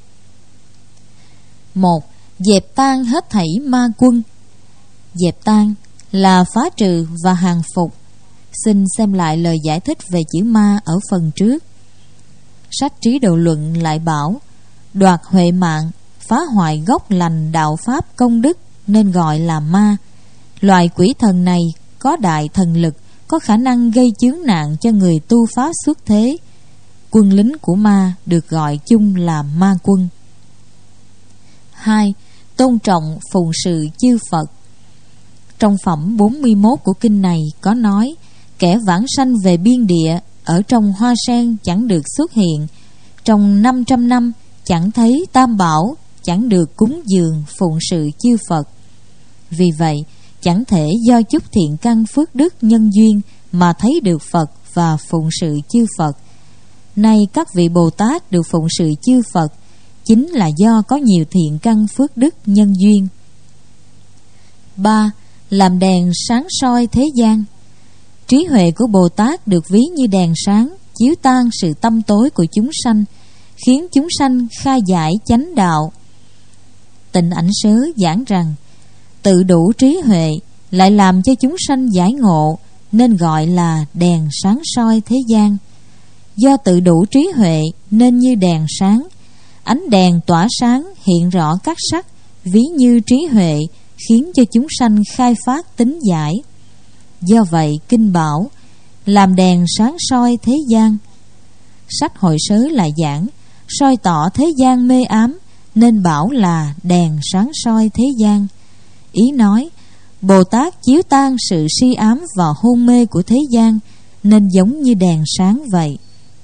1. Dẹp tan hết thảy ma quân. Dẹp tan là phá trừ và hàng phục. Xin xem lại lời giải thích về chữ ma ở phần trước. Sách Trí Độ Luận lại bảo, đoạt huệ mạng, phá hoại gốc lành đạo pháp công đức nên gọi là ma. Loại quỷ thần này có đại thần lực, có khả năng gây chướng nạn cho người tu pháp xuất thế. Quân lính của ma được gọi chung là ma quân. 2. Tôn trọng phụng sự chư Phật. Trong phẩm 41 của kinh này có nói, kẻ vãng sanh về biên địa, ở trong hoa sen chẳng được xuất hiện, trong 500 năm chẳng thấy tam bảo, chẳng được cúng dường phụng sự chư Phật. Vì vậy chẳng thể do chút thiện căn phước đức nhân duyên mà thấy được Phật và phụng sự chư Phật. Nay các vị Bồ Tát được phụng sự chư Phật chính là do có nhiều thiện căn phước đức nhân duyên. 3. Làm đèn sáng soi thế gian. Trí huệ của Bồ Tát được ví như đèn sáng, chiếu tan sự tâm tối của chúng sanh, khiến chúng sanh khai giải chánh đạo. Tịnh Ảnh Sớ giảng rằng, tự đủ trí huệ lại làm cho chúng sanh giải ngộ, nên gọi là đèn sáng soi thế gian. Do tự đủ trí huệ nên như đèn sáng, ánh đèn tỏa sáng hiện rõ các sắc, ví như trí huệ, khiến cho chúng sanh khai phát tính giải. Do vậy kinh bảo, làm đèn sáng soi thế gian. Sách Hội Sớ lại giảng, soi tỏ thế gian mê ám, nên bảo là đèn sáng soi thế gian. Ý nói, Bồ Tát chiếu tan sự si ám và hôn mê của thế gian, nên giống như đèn sáng vậy.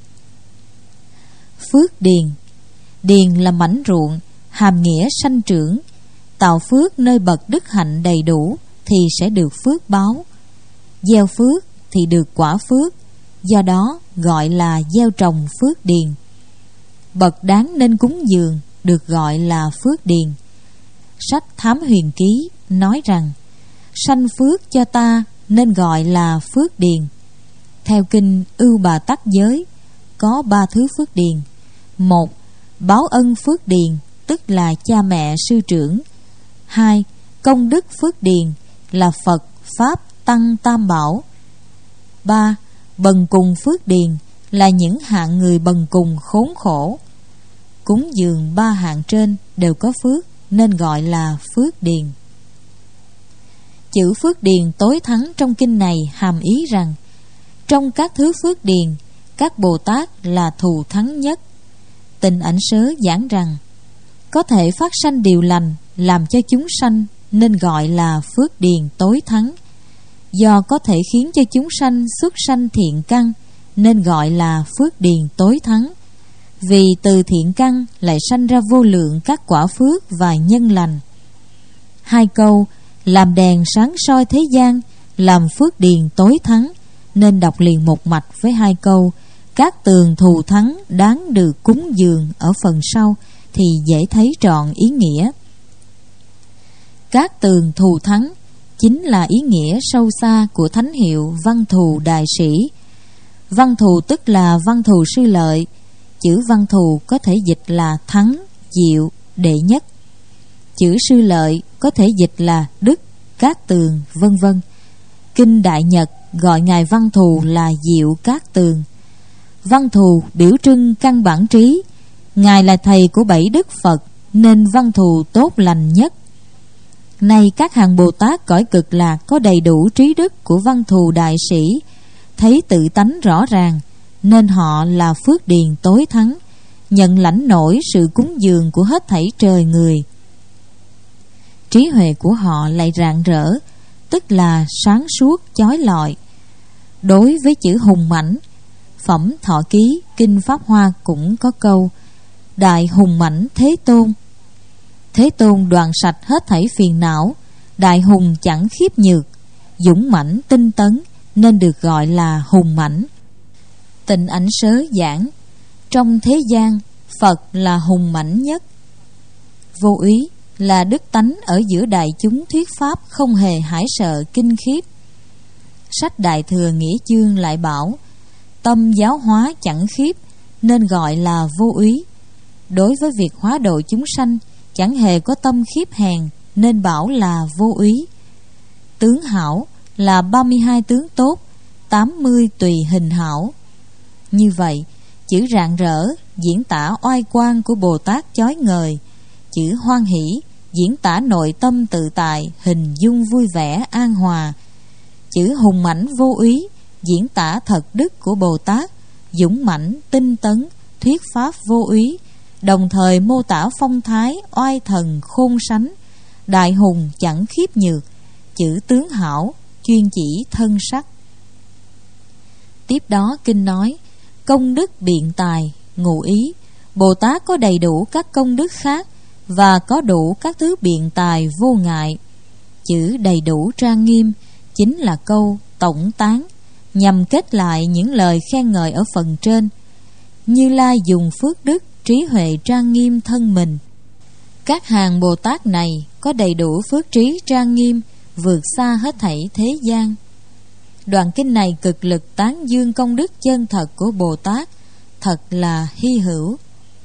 Phước điền. Điền là mảnh ruộng, hàm nghĩa sanh trưởng. Tạo phước nơi bậc đức hạnh đầy đủ thì sẽ được phước báo. Gieo phước thì được quả phước, do đó gọi là gieo trồng phước điền. Bậc đáng nên cúng dường được gọi là phước điền. Sách Thám Huyền Ký nói rằng, sanh phước cho ta nên gọi là phước điền. Theo kinh Ưu Bà Tắc Giới có 3 thứ phước điền. 1. Báo ân phước điền, tức là cha mẹ sư trưởng. 2. Công đức phước điền là Phật, Pháp, Tăng, Tam Bảo. 3. Bần cùng phước điền là những hạng người bần cùng khốn khổ. Cúng dường 3 hạng trên đều có phước nên gọi là phước điền. Chữ phước điền tối thắng trong kinh này hàm ý rằng, trong các thứ phước điền, các Bồ Tát là thù thắng nhất. Tịnh Ảnh Sớ giảng rằng, có thể phát sanh điều lành làm cho chúng sanh nên gọi là phước điền tối thắng. Do có thể khiến cho chúng sanh xuất sanh thiện căn nên gọi là phước điền tối thắng. Vì từ thiện căn lại sanh ra vô lượng các quả phước và nhân lành. 2 câu làm đèn sáng soi thế gian, làm phước điền tối thắng nên đọc liền một mạch với 2 câu các tường thù thắng đáng được cúng dường ở phần sau thì dễ thấy trọn ý nghĩa. Các tường thù thắng chính là ý nghĩa sâu xa của thánh hiệu Văn Thù Đại Sĩ. Văn Thù tức là Văn Thù Sư Lợi. Chữ Văn Thù có thể dịch là thắng, diệu, đệ nhất. Chữ Sư Lợi có thể dịch là đức, cát tường, vân vân. Kinh Đại Nhật gọi ngài Văn Thù là Diệu Cát Tường. Văn Thù biểu trưng căn bản trí. Ngài là thầy của 7 đức Phật nên Văn Thù tốt lành nhất. Nay các hàng Bồ Tát cõi Cực Lạc có đầy đủ trí đức của văn thù đại sĩ, thấy tự tánh rõ ràng, nên họ là phước điền tối thắng, nhận lãnh nổi sự cúng dường của hết thảy trời người. Trí huệ của họ lại rạng rỡ, tức là sáng suốt chói lọi. Đối với chữ hùng mãnh, Phẩm Thọ Ký Kinh Pháp Hoa cũng có câu: Đại hùng mãnh Thế Tôn. Thế Tôn đoạn sạch hết thảy phiền não, đại hùng chẳng khiếp nhược, dũng mãnh tinh tấn, nên được gọi là hùng mãnh. Tịnh Ảnh Sớ giảng: trong thế gian, Phật là hùng mãnh nhất. Vô úy là đức tánh ở giữa đại chúng thuyết pháp không hề hãi sợ kinh khiếp. Sách Đại Thừa Nghĩa Chương lại bảo: tâm giáo hóa chẳng khiếp, nên gọi là vô úy. Đối với việc hóa độ chúng sanh, chẳng hề có tâm khiếp hèn, nên bảo là vô úy. Tướng hảo là 32 tướng tốt, 80 tùy hình hảo. Như vậy, chữ rạng rỡ diễn tả oai quang của Bồ Tát chói ngời, chữ hoan hỷ diễn tả nội tâm tự tại, hình dung vui vẻ an hòa, chữ hùng mãnh vô úy diễn tả thật đức của Bồ Tát, dũng mãnh tinh tấn, thuyết pháp vô úy, đồng thời mô tả phong thái oai thần khôn sánh, đại hùng chẳng khiếp nhược, chữ tướng hảo chuyên chỉ thân sắc. Tiếp đó kinh nói: công đức biện tài, ngụ ý Bồ Tát có đầy đủ các công đức khác và có đủ các thứ biện tài vô ngại. Chữ đầy đủ trang nghiêm chính là câu tổng tán, nhằm kết lại những lời khen ngợi ở phần trên. Như Lai dùng phước đức trí huệ trang nghiêm thân mình. Các hàng Bồ Tát này có đầy đủ phước trí trang nghiêm, vượt xa hết thảy thế gian. Đoạn kinh này cực lực tán dương công đức chân thật của Bồ Tát, thật là hy hữu.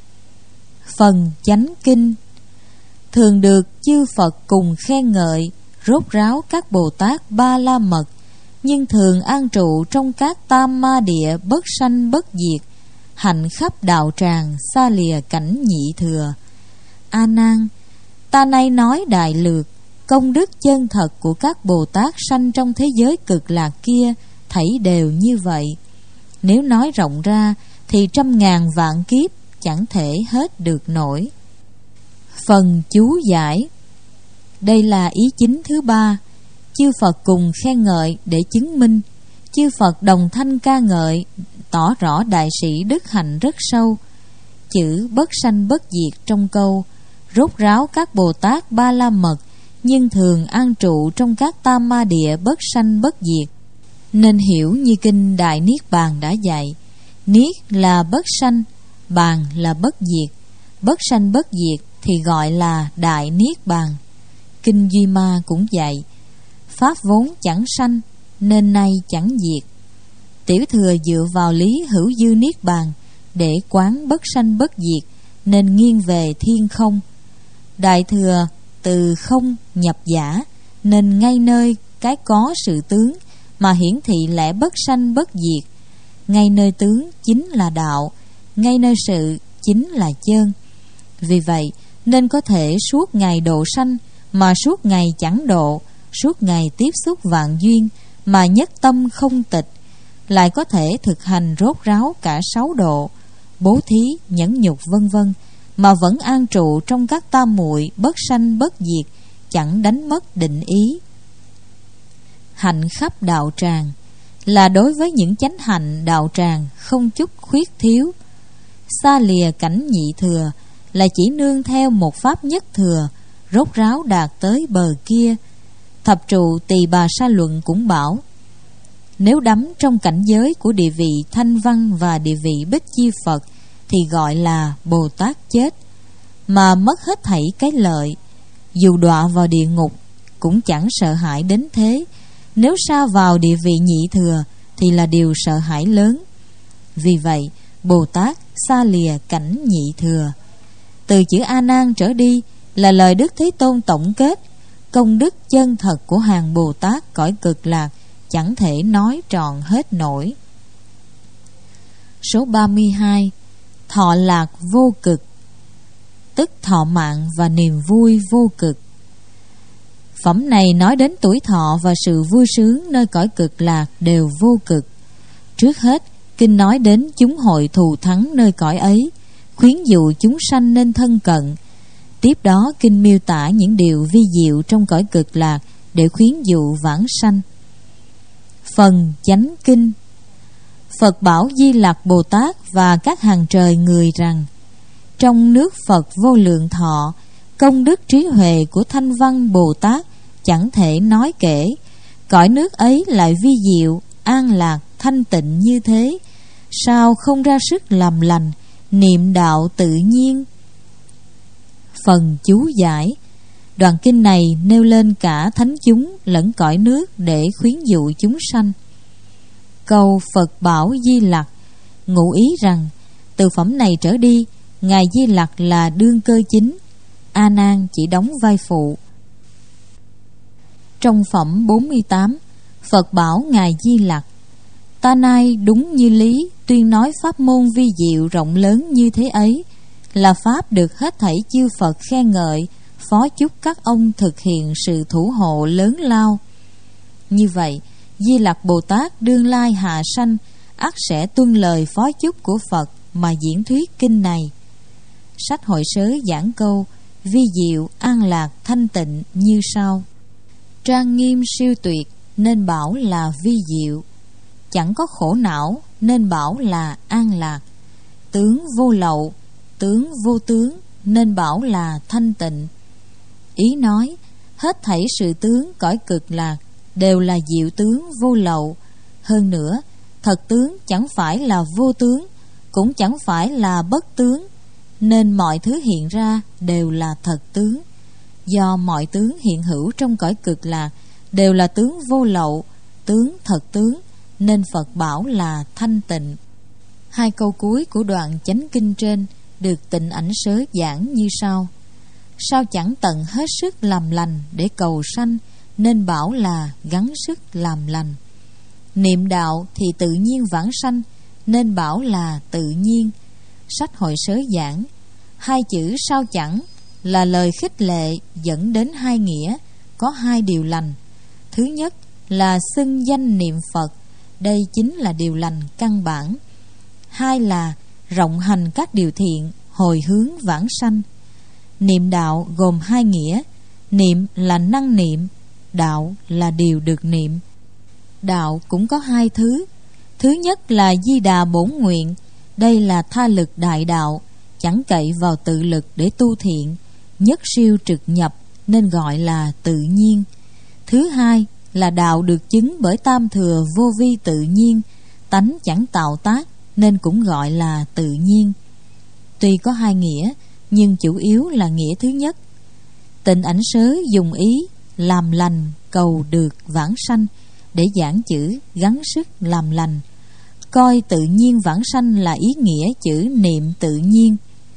Phần chánh kinh thường được chư Phật cùng khen ngợi, rốt ráo các Bồ Tát Ba La Mật, nhưng thường an trụ trong các tam ma địa bất sanh bất diệt, hạnh khắp đạo tràng, xa lìa cảnh nhị thừa. A Nan, ta nay nói đại lược công đức chân thật của các Bồ Tát sanh trong thế giới Cực Lạc kia, thảy đều như vậy. Nếu nói rộng ra thì 100.000 vạn kiếp chẳng thể hết được nổi. Phần chú giải. Đây là ý chính thứ ba. Chư Phật cùng khen ngợi để chứng minh. Chư Phật đồng thanh ca ngợi, tỏ rõ đại sĩ đức hạnh rất sâu. Chữ bất sanh bất diệt trong câu rốt ráo các Bồ Tát Ba La Mật, nhưng thường an trụ trong các tam ma địa bất sanh bất diệt, nên hiểu như kinh Đại Niết Bàn đã dạy. Niết là bất sanh, bàn là bất diệt. Bất sanh bất diệt thì gọi là Đại Niết Bàn. Kinh Duy Ma cũng dạy: pháp vốn chẳng sanh, nên nay chẳng diệt. Tiểu thừa dựa vào lý hữu dư niết bàn để quán bất sanh bất diệt, nên nghiêng về thiên không. Đại thừa từ không nhập giả, nên ngay nơi cái có sự tướng mà hiển thị lẽ bất sanh bất diệt. Ngay nơi tướng chính là đạo, ngay nơi sự chính là chân. Vì vậy nên có thể suốt ngày độ sanh mà suốt ngày chẳng độ, suốt ngày tiếp xúc vạn duyên mà nhất tâm không tịch, lại có thể thực hành rốt ráo cả 6 độ, bố thí, nhẫn nhục vân vân, mà vẫn an trụ trong các tam muội bất sanh bất diệt, chẳng đánh mất định ý. Hạnh khắp đạo tràng là đối với những chánh hạnh đạo tràng không chút khuyết thiếu. Xa lìa cảnh nhị thừa là chỉ nương theo một pháp nhất thừa, rốt ráo đạt tới bờ kia. Thập trụ Tỳ Bà Sa Luận cũng bảo: nếu đắm trong cảnh giới của địa vị Thanh Văn và địa vị Bích Chi Phật thì gọi là Bồ Tát chết, mà mất hết thảy cái lợi. Dù đọa vào địa ngục cũng chẳng sợ hãi đến thế. Nếu sa vào địa vị nhị thừa thì là điều sợ hãi lớn. Vì vậy Bồ Tát xa lìa cảnh nhị thừa. Từ chữ A Nan trở đi là lời Đức Thế Tôn tổng kết công đức chân thật của hàng Bồ Tát cõi Cực Lạc, chẳng thể nói trọn hết nổi. Số 32. Thọ lạc vô cực, tức thọ mạng và niềm vui vô cực. Phẩm này nói đến tuổi thọ và sự vui sướng nơi cõi cực lạc đều vô cực. Trước hết, kinh nói đến chúng hội thù thắng nơi cõi ấy, khuyến dụ chúng sanh nên thân cận. Tiếp đó, kinh miêu tả những điều vi diệu trong cõi cực lạc để khuyến dụ vãng sanh. Phần chánh kinh. Phật bảo Di Lặc Bồ Tát và các hàng trời người rằng: trong nước Phật vô lượng thọ, công đức trí huệ của Thanh Văn Bồ Tát chẳng thể nói kể. Cõi nước ấy lại vi diệu, an lạc, thanh tịnh như thế, sao không ra sức làm lành, niệm đạo tự nhiên. Phần chú giải. Đoạn kinh này nêu lên cả thánh chúng lẫn cõi nước để khuyến dụ chúng sanh. Câu Phật bảo Di Lặc ngụ ý rằng từ phẩm này trở đi, Ngài Di Lặc là đương cơ chính, A Nan chỉ đóng vai phụ. Trong phẩm 48, Phật bảo Ngài Di Lặc: ta nay đúng như lý tuyên nói pháp môn vi diệu rộng lớn như thế ấy, là pháp được hết thảy chư Phật khen ngợi, phó chúc các ông thực hiện sự thủ hộ lớn lao. Như vậy, Di Lặc Bồ Tát đương lai hạ sanh ắt sẽ tuân lời phó chúc của Phật mà diễn thuyết kinh này. Sách Hội Sớ giảng câu vi diệu, an lạc, thanh tịnh như sau: trang nghiêm siêu tuyệt nên bảo là vi diệu, chẳng có khổ não nên bảo là an lạc, tướng vô lậu, tướng vô tướng nên bảo là thanh tịnh. Ý nói hết thảy sự tướng cõi cực lạc đều là diệu tướng vô lậu. Hơn nữa, thật tướng chẳng phải là vô tướng, cũng chẳng phải là bất tướng, nên mọi thứ hiện ra đều là thật tướng. Do mọi tướng hiện hữu trong cõi cực lạc đều là tướng vô lậu, tướng thật tướng, nên Phật bảo là thanh tịnh. Hai câu cuối của đoạn chánh kinh trên được Tịnh Ảnh Sớ giảng như sau: sao chẳng tận hết sức làm lành để cầu sanh, nên bảo là gắng sức làm lành. Niệm đạo thì tự nhiên vãng sanh, nên bảo là tự nhiên. Sách Hội Sớ giảng: hai chữ sao chẳng là lời khích lệ dẫn đến hai nghĩa, có hai điều lành. Thứ nhất là xưng danh niệm Phật, đây chính là điều lành căn bản. Hai là rộng hành các điều thiện, hồi hướng vãng sanh. Niệm đạo gồm hai nghĩa: niệm là năng niệm, đạo là điều được niệm. Đạo cũng có hai thứ. Thứ nhất là Di Đà bổn nguyện, đây là tha lực đại đạo, chẳng cậy vào tự lực để tu thiện, nhất siêu trực nhập nên gọi là tự nhiên. Thứ hai là đạo được chứng bởi tam thừa vô vi tự nhiên, tánh chẳng tạo tác nên cũng gọi là tự nhiên. Tuy có hai nghĩa, nhưng chủ yếu là nghĩa thứ nhất. Tịnh Ảnh Sớ dùng ý làm lành cầu được vãng sanh để giảng chữ gắng sức làm lành, coi tự nhiên vãng sanh là ý nghĩa chữ niệm tự nhiên.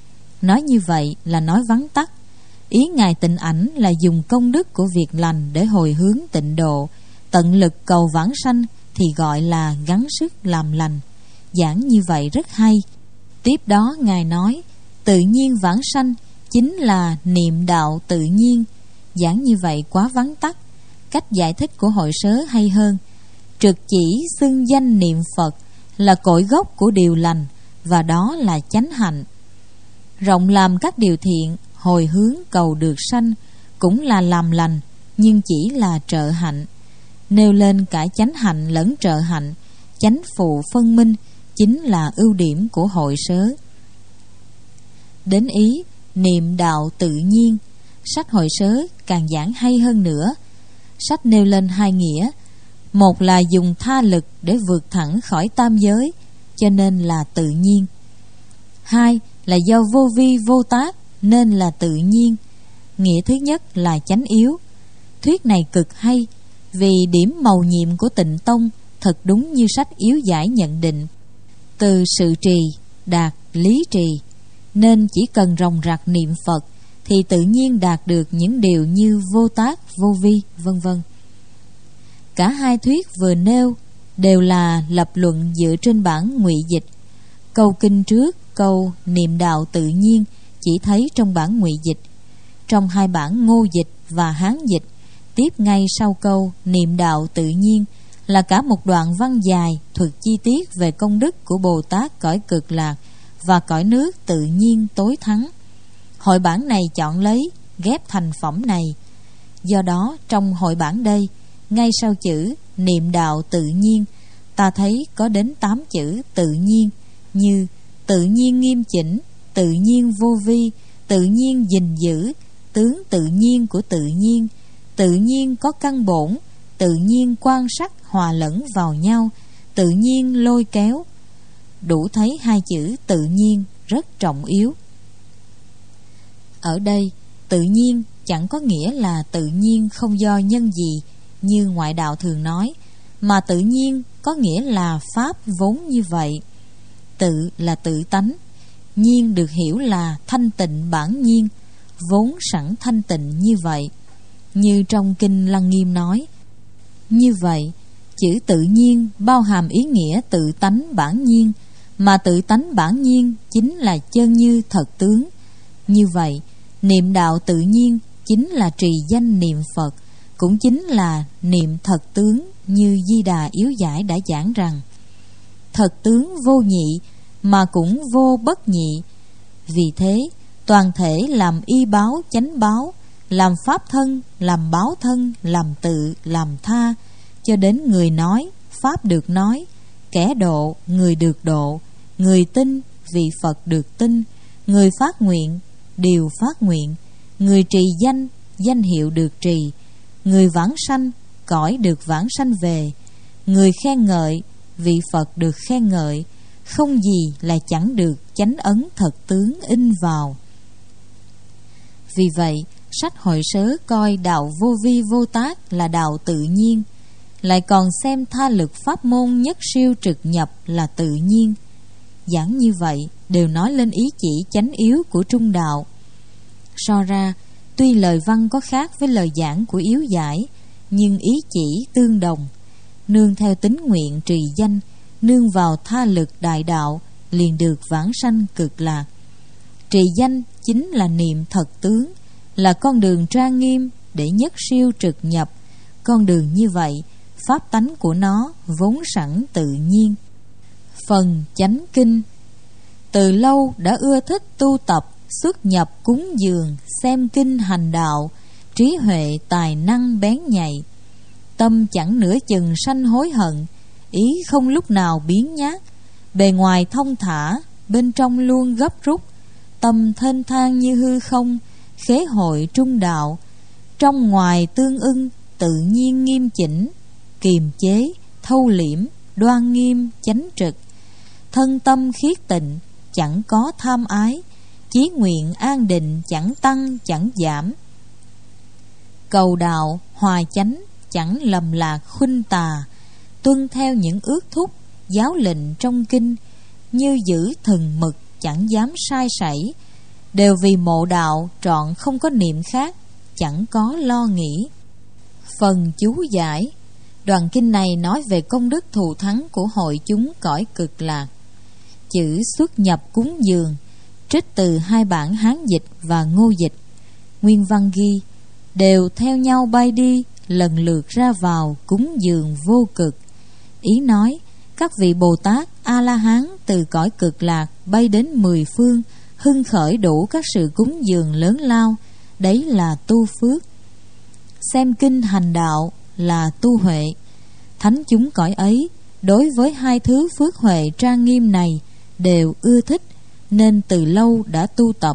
Nói như vậy là nói vắn tắt. Ý Ngài Tịnh Ảnh là dùng công đức của việc lành để hồi hướng tịnh độ, tận lực cầu vãng sanh thì gọi là gắng sức làm lành. Giảng như vậy rất hay. Tiếp đó Ngài nói tự nhiên vãng sanh chính là niệm đạo tự nhiên. Giảng như vậy quá vắn tắt. Cách giải thích của Hội Sớ hay hơn: trực chỉ xưng danh niệm Phật là cội gốc của điều lành, và đó là chánh hạnh. Rộng làm các điều thiện, hồi hướng cầu được sanh cũng là làm lành, nhưng chỉ là trợ hạnh. Nêu lên cả chánh hạnh lẫn trợ hạnh, chánh phụ phân minh, chính là ưu điểm của Hội Sớ. Đến ý niệm đạo tự nhiên, sách Hội Sớ càng giảng hay hơn nữa. Sách nêu lên hai nghĩa: một là dùng tha lực để vượt thẳng khỏi tam giới, cho nên là tự nhiên. Hai là do vô vi vô tác nên là tự nhiên. Nghĩa thứ nhất là chánh yếu. Thuyết này cực hay, vì điểm mầu nhiệm của Tịnh Tông thật đúng như sách yếu giải nhận định: từ sự trì đạt lý trì, nên chỉ cần ròng rạc niệm Phật thì tự nhiên đạt được những điều như vô tác, vô vi, vân vân. Cả hai thuyết vừa nêu đều là lập luận dựa trên bản ngụy dịch. Câu kinh trước, câu niệm đạo tự nhiên chỉ thấy trong bản ngụy dịch. Trong hai bản Ngô dịch và Hán dịch Tiếp ngay sau câu niệm đạo tự nhiên là cả một đoạn văn dài thuật chi tiết về công đức của Bồ Tát cõi Cực Lạc và cõi nước tự nhiên tối thắng. Hội bản này chọn lấy ghép thành phẩm này. Do đó trong hội bản đây, ngay sau chữ niệm đạo tự nhiên, ta thấy có đến 8 chữ tự nhiên, như tự nhiên nghiêm chỉnh, tự nhiên vô vi, tự nhiên gìn giữ, tướng tự nhiên của tự nhiên có căn bổn, tự nhiên quan sát hòa lẫn vào nhau, tự nhiên lôi kéo. Đủ thấy hai chữ tự nhiên rất trọng yếu. Ở đây, tự nhiên chẳng có nghĩa là tự nhiên không do nhân gì như ngoại đạo thường nói, mà tự nhiên có nghĩa là pháp vốn như vậy. Tự là tự tánh, nhiên được hiểu là thanh tịnh bản nhiên, vốn sẵn thanh tịnh như vậy. Như trong Kinh Lăng Nghiêm nói, như vậy, chữ tự nhiên bao hàm ý nghĩa tự tánh bản nhiên, mà tự tánh bản nhiên chính là chân như thật tướng. Như vậy, niệm đạo tự nhiên chính là trì danh niệm Phật, cũng chính là niệm thật tướng, như Di Đà Yếu Giải đã giảng rằng thật tướng vô nhị mà cũng vô bất nhị. Vì thế toàn thể làm y báo chánh báo, làm pháp thân, làm báo thân, làm tự, làm tha, cho đến người nói, pháp được nói, kẻ độ, người được độ, người tin, vị Phật được tin, người phát nguyện, điều phát nguyện, người trì danh, danh hiệu được trì, người vãng sanh, cõi được vãng sanh về, người khen ngợi, vị Phật được khen ngợi, không gì là chẳng được chánh ấn thật tướng in vào. Vì vậy, sách Hội Sớ coi đạo vô vi vô tác là đạo tự nhiên, lại còn xem tha lực pháp môn nhất siêu trực nhập là tự nhiên. Giảng như vậy đều nói lên ý chỉ chánh yếu của trung đạo. So ra, tuy lời văn có khác với lời giảng của Yếu Giải, nhưng ý chỉ tương đồng. Nương theo tín nguyện trì danh, nương vào tha lực đại đạo, liền được vãng sanh Cực Lạc. Trì danh chính là niệm thật tướng, là con đường trang nghiêm để nhất siêu trực nhập. Con đường như vậy, pháp tánh của nó vốn sẵn tự nhiên. Phần chánh kinh. Từ lâu đã ưa thích tu tập, xuất nhập cúng dường, xem kinh hành đạo, trí huệ tài năng bén nhạy. Tâm chẳng nửa chừng sanh hối hận, ý không lúc nào biến nhát, bề ngoài thông thả, bên trong luôn gấp rút. Tâm thênh thang như hư không, khế hội trung đạo, trong ngoài tương ưng, tự nhiên nghiêm chỉnh, kiềm chế, thâu liễm, đoan nghiêm, chánh trực. Thân tâm khiết tịnh, chẳng có tham ái, chí nguyện an định chẳng tăng chẳng giảm. Cầu đạo hòa chánh, chẳng lầm lạc khuynh tà, tuân theo những ước thúc giáo lệnh trong kinh, như giữ thần mực chẳng dám sai sảy, đều vì mộ đạo trọn không có niệm khác, chẳng có lo nghĩ. Phần chú giải. Đoạn kinh này nói về công đức thù thắng của hội chúng cõi Cực Lạc. Chữ xuất nhập cúng dường trích từ hai bản Hán dịch và Ngô dịch. Nguyên văn ghi đều theo nhau bay đi, lần lượt ra vào cúng dường vô cực. Ý nói các vị Bồ Tát A-la-hán từ cõi Cực Lạc bay đến 10 phương, hưng khởi đủ các sự cúng dường lớn lao, đấy là tu phước. Xem kinh hành đạo là tu huệ. Thánh chúng cõi ấy đối với hai thứ phước huệ trang nghiêm này đều ưa thích, nên từ lâu đã tu tập.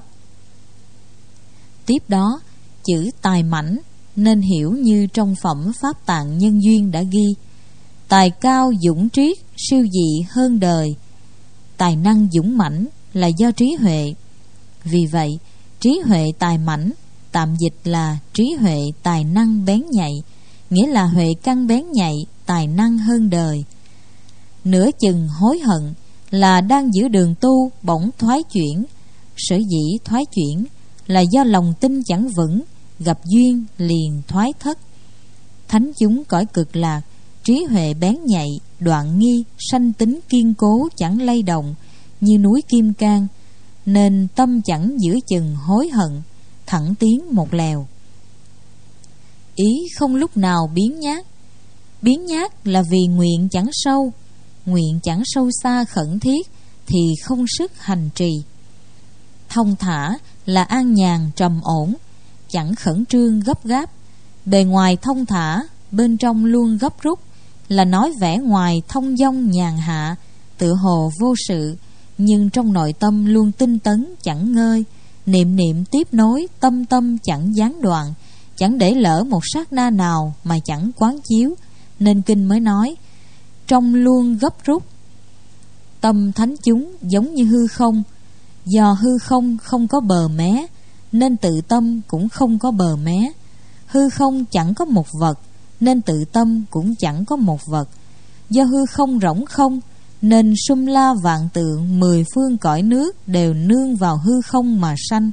Tiếp đó, chữ tài mãnh nên hiểu như trong phẩm Pháp Tạng Nhân Duyên đã ghi: tài cao dũng triết, siêu dị hơn đời. Tài năng dũng mãnh là do trí huệ. Vì vậy, trí huệ tài mãnh tạm dịch là trí huệ tài năng bén nhạy, nghĩa là huệ căn bén nhạy, tài năng hơn đời. Nửa chừng hối hận là đang giữ đường tu bỗng thoái chuyển. Sở dĩ thoái chuyển là do lòng tin chẳng vững, gặp duyên liền thoái thất. Thánh chúng cõi Cực Lạc trí huệ bén nhạy, đoạn nghi, sanh tính kiên cố chẳng lay động, như núi Kim Cang, nên tâm chẳng giữa chừng hối hận, thẳng tiến một lèo. ý không lúc nào biếng nhác. Biếng nhác là vì nguyện chẳng sâu, nguyện chẳng sâu xa khẩn thiết thì không sức hành trì. Thông thả là an nhàn trầm ổn, chẳng khẩn trương gấp gáp. Bề ngoài thông thả, bên trong luôn gấp rút, là nói vẻ ngoài thông dong nhàn hạ, tựa hồ vô sự, nhưng trong nội tâm luôn tinh tấn chẳng ngơi, niệm niệm tiếp nối, tâm tâm chẳng gián đoạn, chẳng để lỡ một sát na nào mà chẳng quán chiếu, nên kinh mới nói trong luôn gấp rút. Tâm thánh chúng giống như hư không, do hư không không có bờ mé, nên tự tâm cũng không có bờ mé. Hư không chẳng có một vật, nên tự tâm cũng chẳng có một vật. Do hư không rỗng không, nên sum la vạn tượng 10 phương cõi nước đều nương vào hư không mà sanh.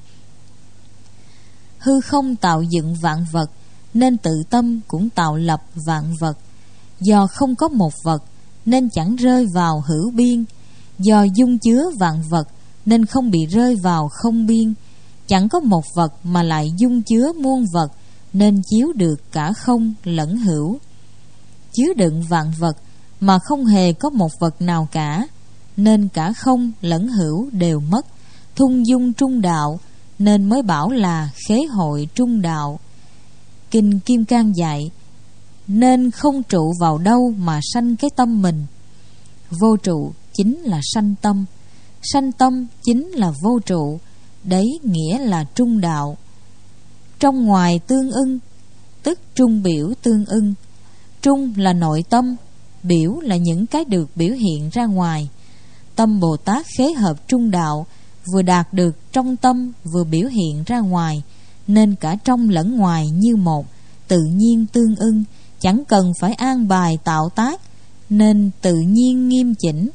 Hư không tạo dựng vạn vật, nên tự tâm cũng tạo lập vạn vật. Do không có một vật, nên chẳng rơi vào hữu biên. Do dung chứa vạn vật, nên không bị rơi vào không biên. Chẳng có một vật mà lại dung chứa muôn vật, nên chiếu được cả không lẫn hữu. Chứa đựng vạn vật mà không hề có một vật nào cả, nên cả không lẫn hữu đều mất. Thung dung trung đạo, nên mới bảo là khế hội trung đạo. Kinh Kim Cang dạy, nên không trụ vào đâu mà sanh cái tâm mình. Vô trụ chính là sanh tâm, sanh tâm chính là vô trụ. Đấy nghĩa là trung đạo. Trong ngoài tương ưng, tức trung biểu tương ưng. Trung là nội tâm, biểu là những cái được biểu hiện ra ngoài. Tâm Bồ Tát khế hợp trung đạo, vừa đạt được trong tâm vừa biểu hiện ra ngoài, nên cả trong lẫn ngoài như một, tự nhiên tương ưng, chẳng cần phải an bài tạo tác, nên tự nhiên nghiêm chỉnh.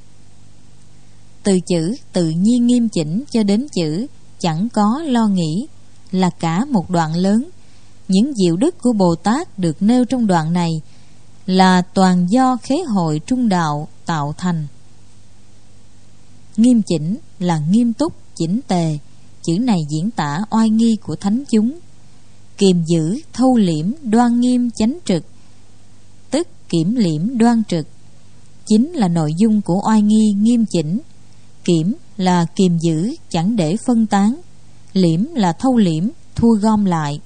Từ chữ tự nhiên nghiêm chỉnh cho đến chữ chẳng có lo nghĩ là cả một đoạn lớn. Những diệu đức của Bồ Tát được nêu trong đoạn này là toàn do khế hội trung đạo tạo thành. Nghiêm chỉnh là nghiêm túc, chỉnh tề. Chữ này diễn tả oai nghi của thánh chúng. Kiềm giữ, thâu liễm, đoan nghiêm, chánh trực, tức kiểm liễm đoan trực, chính là nội dung của oai nghi nghiêm chỉnh. Kiểm là kiềm giữ, chẳng để phân tán. Liễm là thâu liễm, thu gom lại.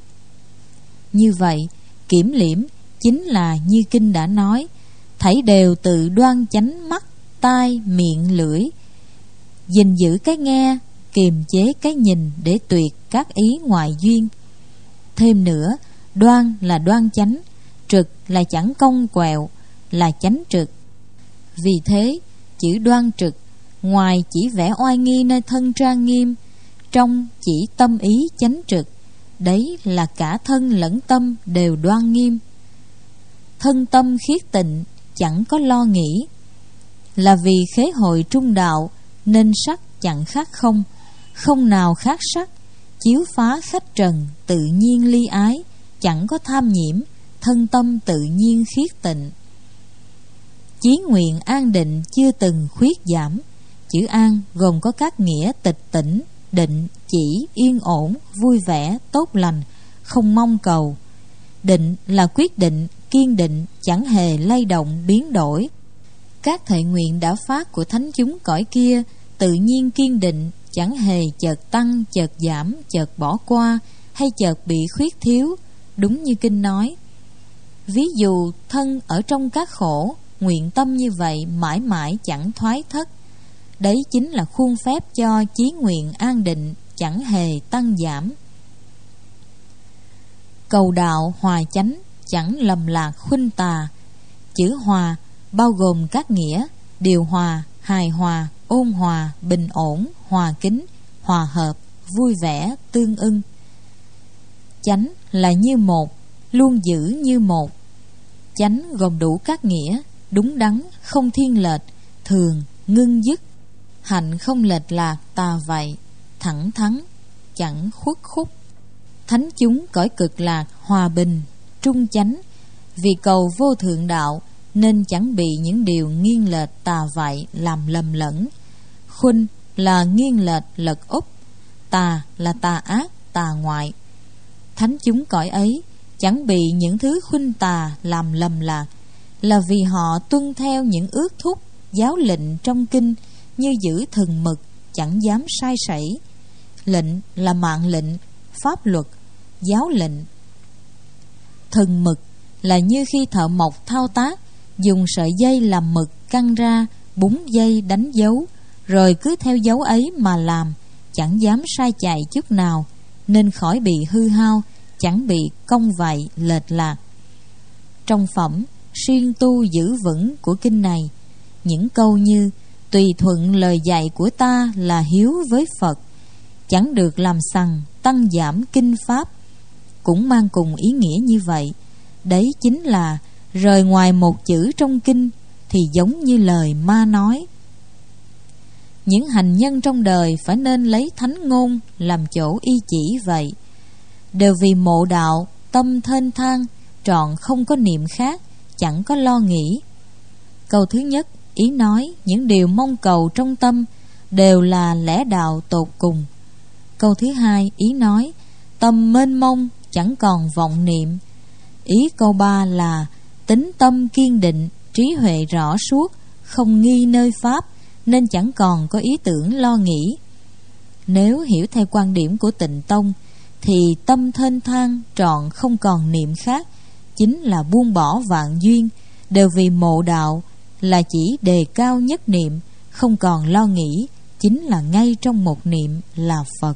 Như vậy, kiểm liễm chính là như kinh đã nói, thảy đều tự đoan chánh mắt, tai, miệng, lưỡi, gìn giữ cái nghe, kiềm chế cái nhìn để tuyệt các ý ngoại duyên. Thêm nữa, đoan là đoan chánh, trực là chẳng cong quẹo, là chánh trực. Vì thế, chữ đoan trực, ngoài chỉ vẽ oai nghi nơi thân trang nghiêm, trong chỉ tâm ý chánh trực. Đấy là cả thân lẫn tâm đều đoan nghiêm. Thân tâm khiết tịnh, chẳng có lo nghĩ. Là vì khế hội trung đạo, nên sắc chẳng khác không, không nào khác sắc. Chiếu phá khách trần, tự nhiên ly ái, chẳng có tham nhiễm, thân tâm tự nhiên khiết tịnh. Chí nguyện an định chưa từng khuyết giảm. Chữ an gồm có các nghĩa tịch tỉnh, định, chỉ, yên ổn, vui vẻ, tốt lành, không mong cầu. Định là quyết định, kiên định, chẳng hề lay động, biến đổi. Các thệ nguyện đã phát của thánh chúng cõi kia tự nhiên kiên định, chẳng hề chợt tăng, chợt giảm, chợt bỏ qua, hay chợt bị khuyết thiếu. Đúng như kinh nói, ví dụ thân ở trong các khổ, nguyện tâm như vậy mãi mãi chẳng thoái thất. Đấy chính là khuôn phép cho chí nguyện an định, chẳng hề tăng giảm. Cầu đạo hòa chánh, chẳng lầm lạc khuynh tà. Chữ hòa bao gồm các nghĩa điều hòa, hài hòa, ôn hòa, bình ổn, hòa kính, hòa hợp, vui vẻ, tương ưng. Chánh là như một, luôn giữ như một. Chánh gồm đủ các nghĩa đúng đắn, không thiên lệch, thường, ngưng dứt, hạnh không lệch lạc, tà vậy, thẳng thắn, chẳng khuất khúc. Thánh chúng cõi cực lạc hòa bình, trung chánh. Vì cầu vô thượng đạo nên chẳng bị những điều nghiêng lệch tà vậy làm lầm lẫn. Khuynh là nghiêng lệch lật úp, tà là tà ác, tà ngoại. Thánh chúng cõi ấy chẳng bị những thứ khuynh tà làm lầm lạc, là vì họ tuân theo những ước thúc giáo lệnh trong kinh như giữ thần mực, chẳng dám sai sẩy. Lệnh là mạng lệnh, pháp luật, giáo lệnh. Thần mực là như khi thợ mộc thao tác, dùng sợi dây làm mực căng ra, búng dây đánh dấu, rồi cứ theo dấu ấy mà làm, chẳng dám sai chạy chút nào, nên khỏi bị hư hao, chẳng bị cong vạy lệch lạc. Trong phẩm Xuyên tu giữ vững của kinh này, những câu như tùy thuận lời dạy của ta là hiếu với Phật, chẳng được làm sằng tăng giảm kinh pháp, cũng mang cùng ý nghĩa như vậy. Đấy chính là rời ngoài một chữ trong kinh thì giống như lời ma nói. Những hành nhân trong đời phải nên lấy thánh ngôn làm chỗ y chỉ vậy. Đều vì mộ đạo, tâm thênh thang, trọn không có niệm khác, chẳng có lo nghĩ. Câu thứ nhất, ý nói những điều mong cầu trong tâm đều là lẽ đạo tột cùng. Câu thứ hai, ý nói tâm mênh mông, chẳng còn vọng niệm. Ý câu ba là tính tâm kiên định, trí huệ rõ suốt, không nghi nơi pháp, nên chẳng còn có ý tưởng lo nghĩ. Nếu hiểu theo quan điểm của Tịnh Tông thì tâm thênh thang trọn không còn niệm khác, chính là buông bỏ vạn duyên, đều vì mộ đạo, là chỉ đề cao nhất niệm, không còn lo nghĩ, chính là ngay trong một niệm là Phật.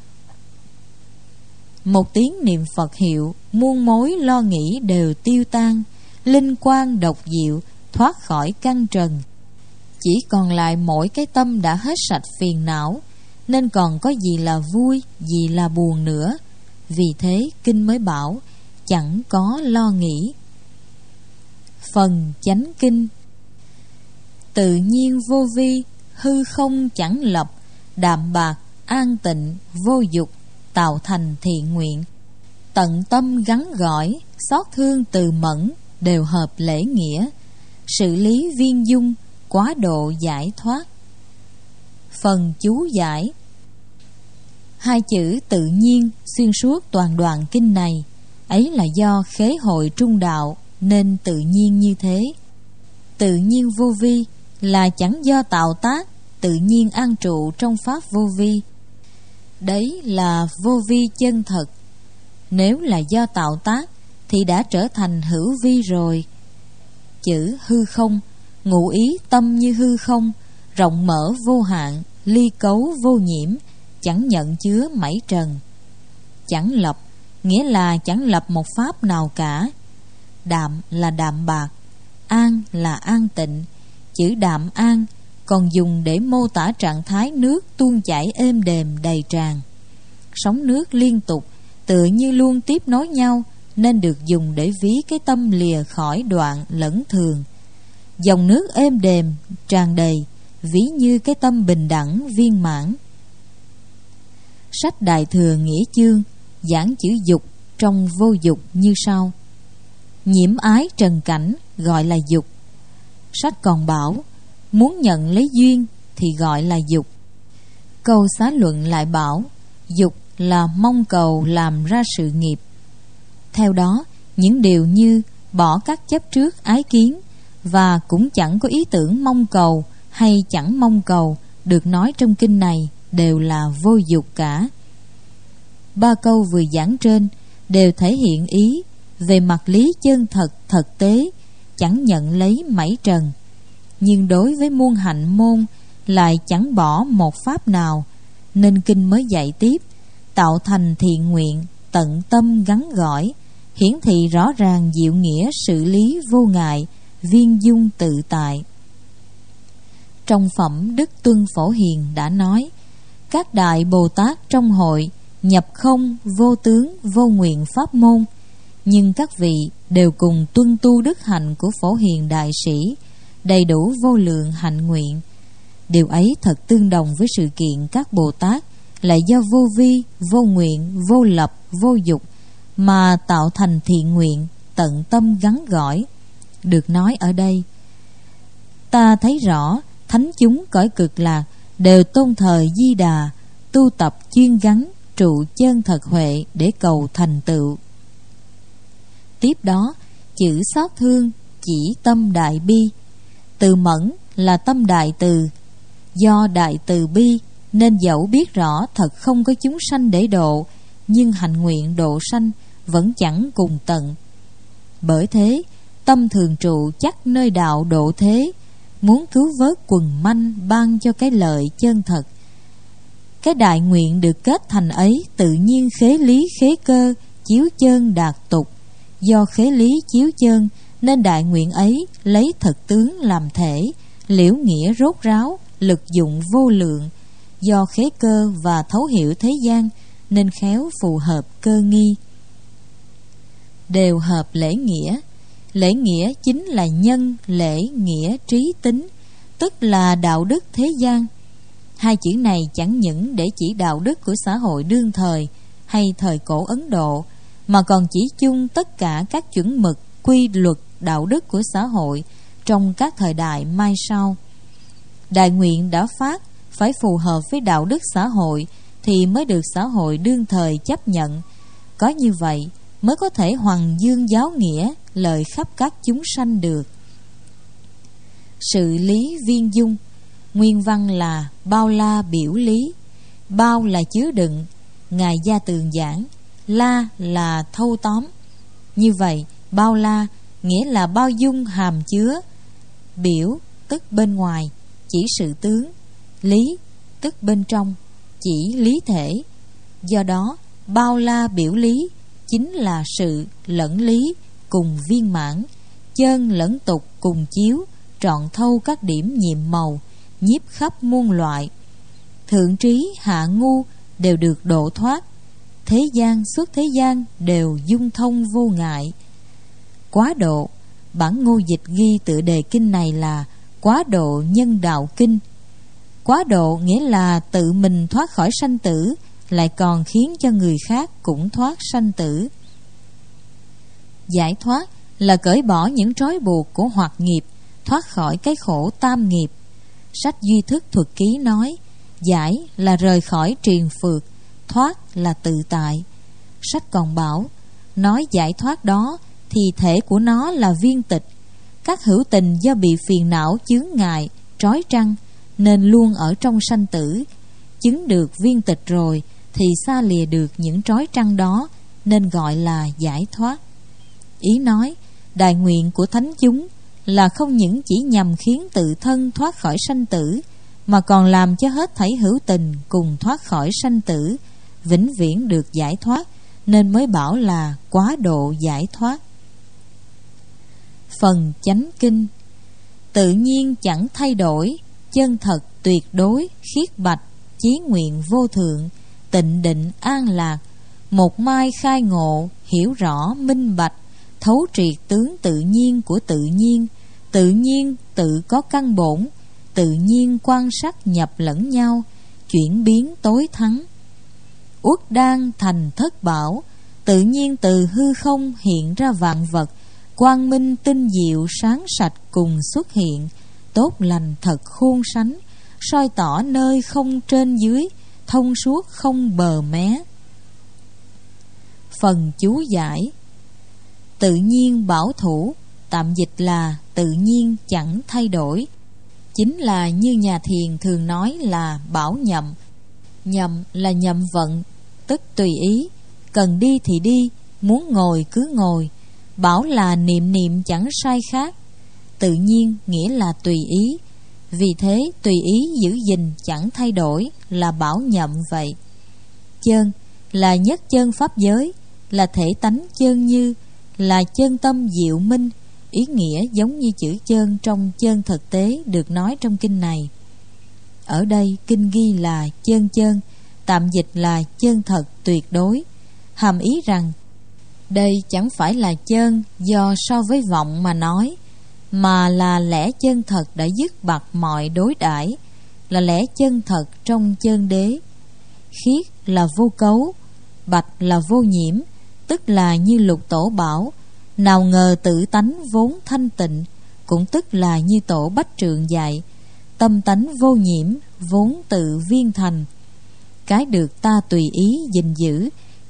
Một tiếng niệm Phật hiệu, muôn mối lo nghĩ đều tiêu tan, linh quang độc diệu thoát khỏi căn trần. Chỉ còn lại mỗi cái tâm đã hết sạch phiền não, nên còn có gì là vui, gì là buồn nữa. Vì thế kinh mới bảo chẳng có lo nghĩ. Phần chánh kinh. Tự nhiên vô vi, hư không chẳng lập, đạm bạc, an tịnh, vô dục, tạo thành thiện nguyện. Tận tâm gắn gỏi, xót thương từ mẫn, đều hợp lễ nghĩa. Sự lý viên dung, quá độ giải thoát. Phần chú giải. Hai chữ tự nhiên xuyên suốt toàn đoạn kinh này, ấy là do khế hội trung đạo nên tự nhiên như thế. Tự nhiên vô vi là chẳng do tạo tác, tự nhiên an trụ trong pháp vô vi. Đấy là vô vi chân thật. Nếu là do tạo tác thì đã trở thành hữu vi rồi. Chữ hư không ngụ ý tâm như hư không, rộng mở vô hạn, ly cấu vô nhiễm, chẳng nhận chứa mảy trần. Chẳng lập nghĩa là chẳng lập một pháp nào cả. Đạm là đạm bạc, an là an tịnh. Chữ đạm an còn dùng để mô tả trạng thái nước tuôn chảy êm đềm đầy tràn. Sóng nước liên tục, tựa như luôn tiếp nối nhau, nên được dùng để ví cái tâm lìa khỏi đoạn lẫn thường. Dòng nước êm đềm tràn đầy, ví như cái tâm bình đẳng viên mãn. Sách Đại Thừa Nghĩa Chương giảng chữ dục trong vô dục như sau: nhiễm ái trần cảnh gọi là dục. Sách còn bảo muốn nhận lấy duyên thì gọi là dục. Câu Xá Luận lại bảo dục là mong cầu làm ra sự nghiệp. Theo đó, những điều như bỏ các chấp trước ái kiến và cũng chẳng có ý tưởng mong cầu hay chẳng mong cầu được nói trong kinh này đều là vô dục cả. Ba câu vừa giảng trên đều thể hiện ý về mặt lý chân thật thực tế, chẳng nhận lấy mảy trần. Nhưng đối với muôn hạnh môn lại chẳng bỏ một pháp nào, nên kinh mới dạy tiếp tạo thành thiện nguyện, tận tâm gắn gỏi, hiển thị rõ ràng diệu nghĩa sự lý vô ngại, viên dung tự tại. Trong phẩm Đức Tuân Phổ Hiền đã nói: các đại Bồ Tát trong hội nhập không, vô tướng, vô nguyện pháp môn, nhưng các vị đều cùng tuân tu đức hạnh của Phổ Hiền đại sĩ, đầy đủ vô lượng hạnh nguyện. Điều ấy thật tương đồng với sự kiện các Bồ Tát lại do vô vi, vô nguyện, vô lập, vô dục mà tạo thành thiện nguyện, tận tâm gắn gỏi. Được nói ở đây, ta thấy rõ thánh chúng cõi cực lạc đều tôn thờ Di Đà, tu tập chuyên gắn trụ chân thật huệ để cầu thành tựu. Tiếp đó, chữ xót thương chỉ tâm đại bi. Từ mẫn là tâm đại từ. Do đại từ bi nên dẫu biết rõ thật không có chúng sanh để độ, nhưng hạnh nguyện độ sanh vẫn chẳng cùng tận. Bởi thế, tâm thường trụ chắc nơi đạo độ thế, muốn cứu vớt quần manh ban cho cái lợi chân thật. Cái đại nguyện được kết thành ấy tự nhiên khế lý khế cơ, chiếu chơn đạt tục. Do khế lý chiếu chơn nên đại nguyện ấy lấy thực tướng làm thể, liễu nghĩa rốt ráo, lực dụng vô lượng. Do khế cơ và thấu hiểu thế gian nên khéo phù hợp cơ nghi. Đều hợp lễ nghĩa. Lễ nghĩa chính là nhân, lễ, nghĩa, trí, tính, tức là đạo đức thế gian. Hai chữ này chẳng những để chỉ đạo đức của xã hội đương thời hay thời cổ Ấn Độ, mà còn chỉ chung tất cả các chuẩn mực, quy luật đạo đức của xã hội trong các thời đại mai sau. Đại nguyện đã phát phải phù hợp với đạo đức xã hội thì mới được xã hội đương thời chấp nhận. Có như vậy mới có thể hoằng dương giáo nghĩa, lợi khắp các chúng sanh được. Sự lý viên dung. Nguyên văn là bao la biểu lý. Bao là chứa đựng, Ngài Gia Tường giảng. La là thâu tóm. Như vậy, bao la nghĩa là bao dung hàm chứa. Biểu tức bên ngoài, chỉ sự tướng. Lý tức bên trong, chỉ lý thể. Do đó, bao la biểu lý chính là sự lẫn lý cùng viên mãn, chân lẫn tục cùng chiếu, trọn thâu các điểm nhiệm màu, nhiếp khắp muôn loại. Thượng trí hạ ngu đều được độ thoát, thế gian xuất thế gian đều dung thông vô ngại. Quá độ, bản Ngô Dịch ghi tựa đề kinh này là Quá độ nhân đạo kinh. Quá độ nghĩa là tự mình thoát khỏi sanh tử, lại còn khiến cho người khác cũng thoát sanh tử. Giải thoát là cởi bỏ những trói buộc của hoặc nghiệp, thoát khỏi cái khổ tam nghiệp. Sách Duy Thức Thuật Ký nói, giải là rời khỏi triền phược, thoát là tự tại. Sách còn bảo, nói giải thoát đó thì thể của nó là viên tịch. Các hữu tình do bị phiền não chướng ngại, trói trăng nên luôn ở trong sanh tử. Chứng được viên tịch rồi thì xa lìa được những trói trăng đó, nên gọi là giải thoát. Ý nói, đại nguyện của thánh chúng là không những chỉ nhằm khiến tự thân thoát khỏi sanh tử, mà còn làm cho hết thảy hữu tình cùng thoát khỏi sanh tử, vĩnh viễn được giải thoát, nên mới bảo là quá độ giải thoát. Phần chánh kinh. Tự nhiên chẳng thay đổi, chân thật tuyệt đối, khiết bạch, chí nguyện vô thượng, tịnh định an lạc, một mai khai ngộ, hiểu rõ minh bạch, thấu triệt tướng tự nhiên của tự nhiên. Tự nhiên tự có căn bổn, tự nhiên quan sát nhập lẫn nhau, chuyển biến tối thắng. Uất đan thành thất bảo, tự nhiên từ hư không hiện ra vạn vật, quang minh tinh diệu sáng sạch cùng xuất hiện, tốt lành thật khôn sánh, soi tỏ nơi không trên dưới, thông suốt không bờ mé. Phần chú giải. Tự nhiên bảo thủ, tạm dịch là tự nhiên chẳng thay đổi, chính là như nhà thiền thường nói là bảo nhậm. Nhậm là nhậm vận, tức tùy ý, cần đi thì đi, muốn ngồi cứ ngồi. Bảo là niệm niệm chẳng sai khác. Tự nhiên nghĩa là tùy ý, vì thế tùy ý giữ gìn chẳng thay đổi là bảo nhậm vậy. Chân là nhất chân pháp giới, là thể tánh chân như, là chân tâm diệu minh. Ý nghĩa giống như chữ chân trong chân thực tế được nói trong kinh này. Ở đây kinh ghi là chân chân, tạm dịch là chân thật tuyệt đối, hàm ý rằng đây chẳng phải là chân do so với vọng mà nói, mà là lẽ chân thật đã dứt bặt mọi đối đãi, là lẽ chân thật trong chân đế. Khiết là vô cấu, bạch là vô nhiễm, tức là như Lục Tổ bảo, nào ngờ tự tánh vốn thanh tịnh, cũng tức là như Tổ Bách Trượng dạy, tâm tánh vô nhiễm vốn tự viên thành. Cái được ta tùy ý gìn giữ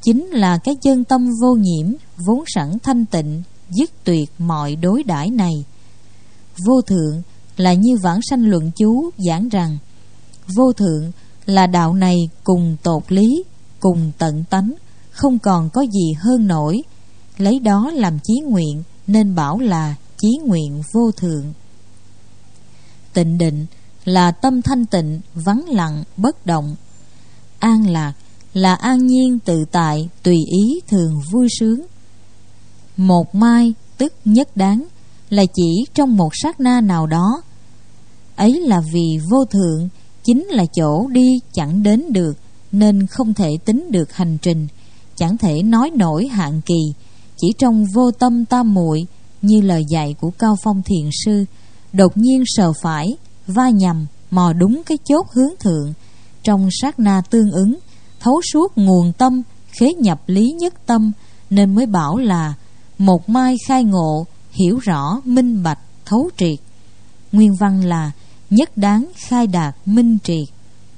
chính là cái chân tâm vô nhiễm, vốn sẵn thanh tịnh, dứt tuyệt mọi đối đãi này. Vô thượng là như Vãng Sanh Luận Chú giảng rằng, vô thượng là đạo này cùng tột lý, cùng tận tánh, không còn có gì hơn nổi. Lấy đó làm chí nguyện nên bảo là chí nguyện vô thượng. Tịnh định là tâm thanh tịnh, vắng lặng, bất động. An lạc là an nhiên tự tại, tùy ý thường vui sướng. Một mai tức nhất đáng là chỉ trong một sát na nào đó. Ấy là vì vô thượng chính là chỗ đi chẳng đến được, nên không thể tính được hành trình, chẳng thể nói nổi hạn kỳ. Chỉ trong vô tâm tam muội, như lời dạy của Cao Phong Thiền Sư, đột nhiên sờ phải, va nhầm, mò đúng cái chốt hướng thượng, trong sát na tương ứng, thấu suốt nguồn tâm, khế nhập lý nhất tâm, nên mới bảo là một mai khai ngộ, hiểu rõ, minh bạch, thấu triệt. Nguyên văn là nhất đáng khai đạt minh triệt.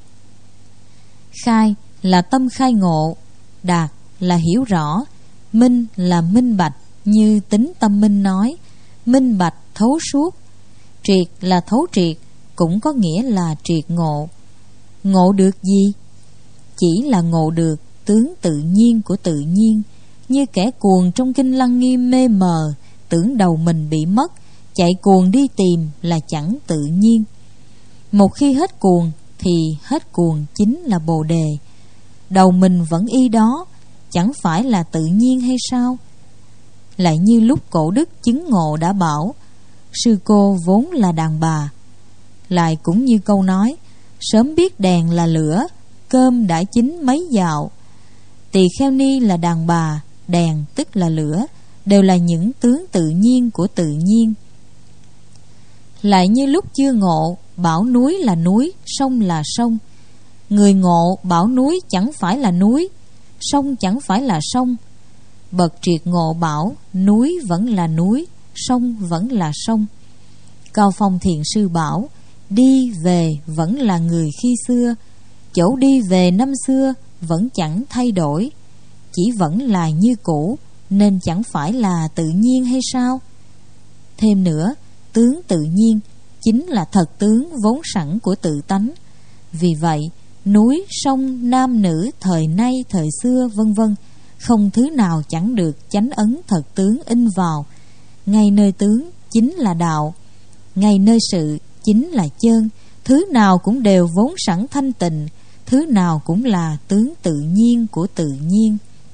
Khai là tâm khai ngộ, đạt là hiểu rõ, minh là minh bạch, như Tính Tâm Minh nói, minh bạch thấu suốt. Triệt là thấu triệt, cũng có nghĩa là triệt ngộ. Ngộ được gì? Chỉ là ngộ được tướng tự nhiên của tự nhiên, như kẻ cuồng trong Kinh Lăng Nghiêm mê mờ, tưởng đầu mình bị mất, chạy cuồng đi tìm là chẳng tự nhiên. Một khi hết cuồng thì hết cuồng chính là Bồ Đề. Đầu mình vẫn y đó, chẳng phải là tự nhiên hay sao? Lại như lúc Cổ Đức chứng ngộ đã bảo, sư cô vốn là đàn bà. Lại cũng như câu nói, sớm biết đèn là lửa, cơm đã chín mấy dạo. Tỳ Kheo Ni là đàn bà, đèn tức là lửa, đều là những tướng tự nhiên của tự nhiên. Lại như lúc chưa ngộ, bảo núi là núi, sông là sông. Người ngộ bảo núi chẳng phải là núi, sông chẳng phải là sông. Bậc triệt ngộ bảo núi vẫn là núi, sông vẫn là sông. Cao Phong Thiền Sư bảo đi về vẫn là người khi xưa, chỗ đi về năm xưa vẫn chẳng thay đổi, chỉ vẫn là như cũ, nên chẳng phải là tự nhiên hay sao? Thêm nữa, tướng tự nhiên chính là thật tướng vốn sẵn của tự tánh. Vì vậy, núi, sông, nam nữ, thời nay, thời xưa, vân vân, không thứ nào chẳng được chánh ấn thật tướng in vào. Ngay nơi tướng chính là đạo, ngay nơi sự chính là chân. Thứ nào cũng đều vốn sẵn thanh tịnh, thứ nào cũng là tướng tự nhiên của tự nhiên.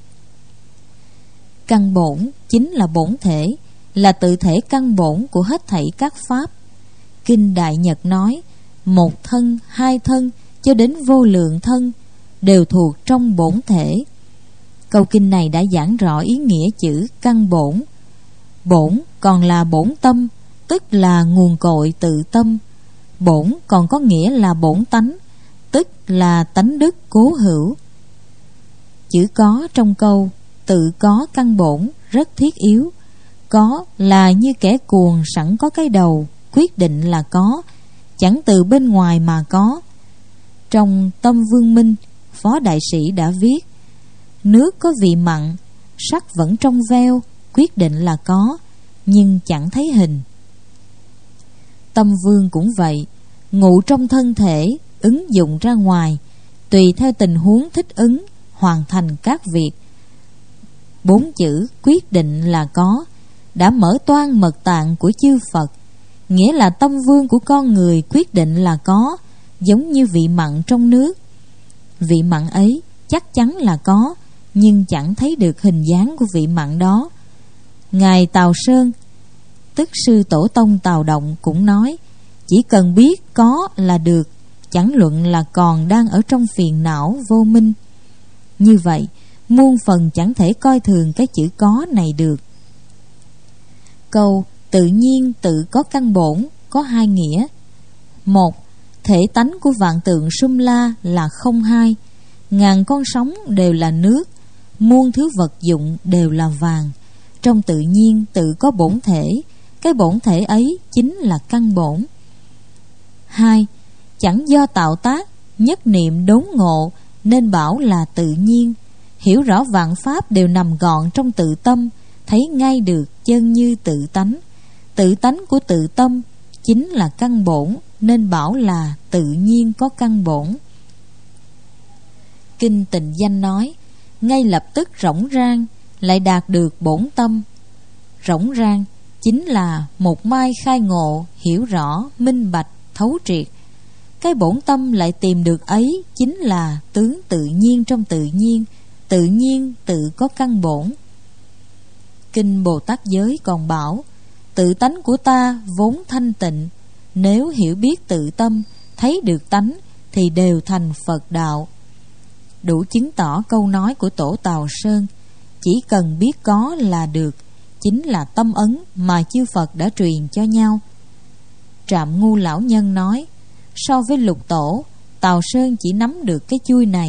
Căn bổn chính là bổn thể, là tự thể căn bổn của hết thảy các pháp. Kinh Đại Nhật nói, một thân, hai thân, cho đến vô lượng thân, đều thuộc trong bổn thể. Câu kinh này đã giảng rõ ý nghĩa chữ căn bổn. Bổn còn là bổn tâm, tức là nguồn cội tự tâm. Bổn còn có nghĩa là bổn tánh, tức là tánh đức cố hữu. Chữ có trong câu tự có căn bổn rất thiết yếu. Có là như kẻ cuồng sẵn có cái đầu, quyết định là có, chẳng từ bên ngoài mà có. Trong Tâm Vương Minh, Phó Đại Sĩ đã viết, nước có vị mặn, sắc vẫn trong veo, quyết định là có, nhưng chẳng thấy hình. Tâm Vương cũng vậy, ngụ trong thân thể, ứng dụng ra ngoài, tùy theo tình huống thích ứng, hoàn thành các việc. 4 chữ quyết định là có đã mở toang mật tạng của chư Phật, nghĩa là tâm vương của con người quyết định là có, giống như vị mặn trong nước. Vị mặn ấy chắc chắn là có, nhưng chẳng thấy được hình dáng của vị mặn đó. Ngài Tào Sơn, tức sư tổ tông Tào Động cũng nói, chỉ cần biết có là được, chẳng luận là còn đang ở trong phiền não vô minh. Như vậy, muôn phần chẳng thể coi thường cái chữ có này được. Câu tự nhiên tự có căn bổn có hai nghĩa. Một, thể tánh của vạn tượng sum la là không hai, ngàn con sóng đều là nước, muôn thứ vật dụng đều là vàng. Trong tự nhiên tự có bổn thể, cái bổn thể ấy chính là căn bổn. Hai, chẳng do tạo tác, nhất niệm đốn ngộ, nên bảo là tự nhiên. hiểu rõ vạn pháp đều nằm gọn trong tự tâm, thấy ngay được chân như tự tánh. Tự tánh của tự tâm chính là căn bổn, nên bảo là tự nhiên có căn bổn. Kinh Tịnh Danh nói, ngay lập tức rỗng rang, lại đạt được bổn tâm. Rỗng rang chính là một mai khai ngộ, hiểu rõ, minh bạch, thấu triệt. Cái bổn tâm lại tìm được ấy chính là tướng tự nhiên trong tự nhiên, tự nhiên tự có căn bổn. Kinh Bồ Tát Giới còn bảo, tự tánh của ta vốn thanh tịnh, nếu hiểu biết tự tâm, thấy được tánh thì đều thành Phật đạo. Đủ chứng tỏ câu nói của Tổ Tào Sơn, chỉ cần biết có là được, chính là tâm ấn mà chư Phật đã truyền cho nhau. Trạm Ngu lão nhân nói, so với Lục Tổ, Tào Sơn chỉ nắm được cái chui này.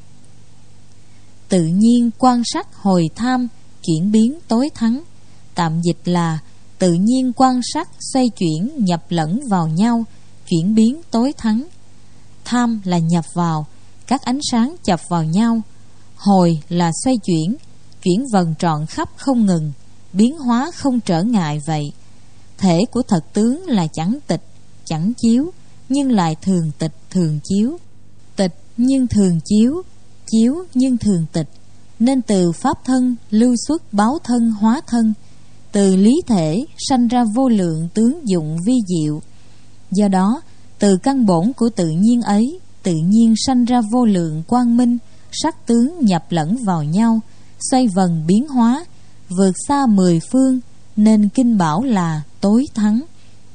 Tự nhiên quan sát hồi tham, chuyển biến tối thắng. Tạm dịch là tự nhiên quan sát xoay chuyển nhập lẫn vào nhau, chuyển biến tối thắng. Tham là nhập vào, các ánh sáng chập vào nhau. Hồi là xoay chuyển, chuyển vần trọn khắp không ngừng, biến hóa không trở ngại vậy. Thể của thật tướng là chẳng tịch, chẳng chiếu, nhưng lại thường tịch thường chiếu. Tịch nhưng thường chiếu, chiếu nhưng thường tịch. Nên từ pháp thân lưu xuất báo thân hóa thân, từ lý thể sanh ra vô lượng tướng dụng vi diệu. Do đó từ căn bổn của tự nhiên ấy, tự nhiên sanh ra vô lượng quang minh, sắc tướng nhập lẫn vào nhau, xoay vần biến hóa, vượt xa mười phương, nên kinh bảo là tối thắng.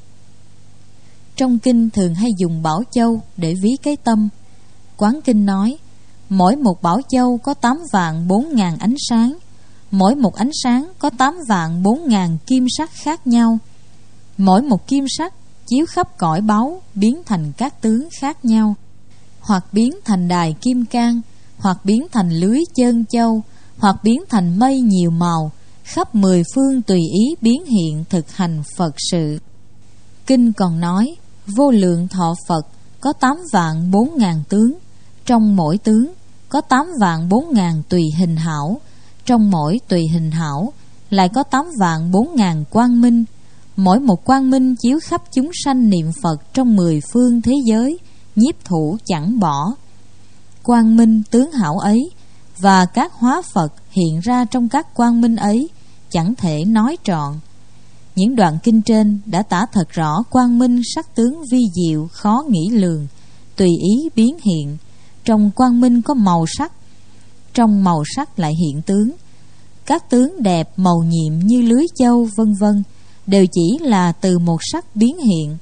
Trong kinh thường hay dùng bảo châu để ví cái tâm. Quán kinh nói, mỗi một bảo châu có 8.400.000 ánh sáng, mỗi một ánh sáng có 8.400.000 kim sắc khác nhau. Mỗi một kim sắc chiếu khắp cõi báu, biến thành các tướng khác nhau, hoặc biến thành đài kim cang, hoặc biến thành lưới chân châu, hoặc biến thành mây nhiều màu, khắp mười phương tùy ý biến hiện thực hành Phật sự. Kinh còn nói, vô lượng thọ Phật có 8.400.000 tướng, trong mỗi tướng có 8.400.000 tùy hình hảo, trong mỗi tùy hình hảo lại có 8.400.000 quang minh. Mỗi một quang minh chiếu khắp chúng sanh niệm Phật trong mười phương thế giới, nhiếp thủ chẳng bỏ. Quang minh tướng hảo ấy và các hóa Phật hiện ra trong các quang minh ấy chẳng thể nói trọn. Những đoạn kinh trên đã tả thật rõ quang minh sắc tướng vi diệu khó nghĩ lường, tùy ý biến hiện. Trong quang minh có màu sắc, trong màu sắc lại hiện tướng. Các tướng đẹp màu nhiệm như lưới châu vân vân đều chỉ là từ một sắc biến hiện.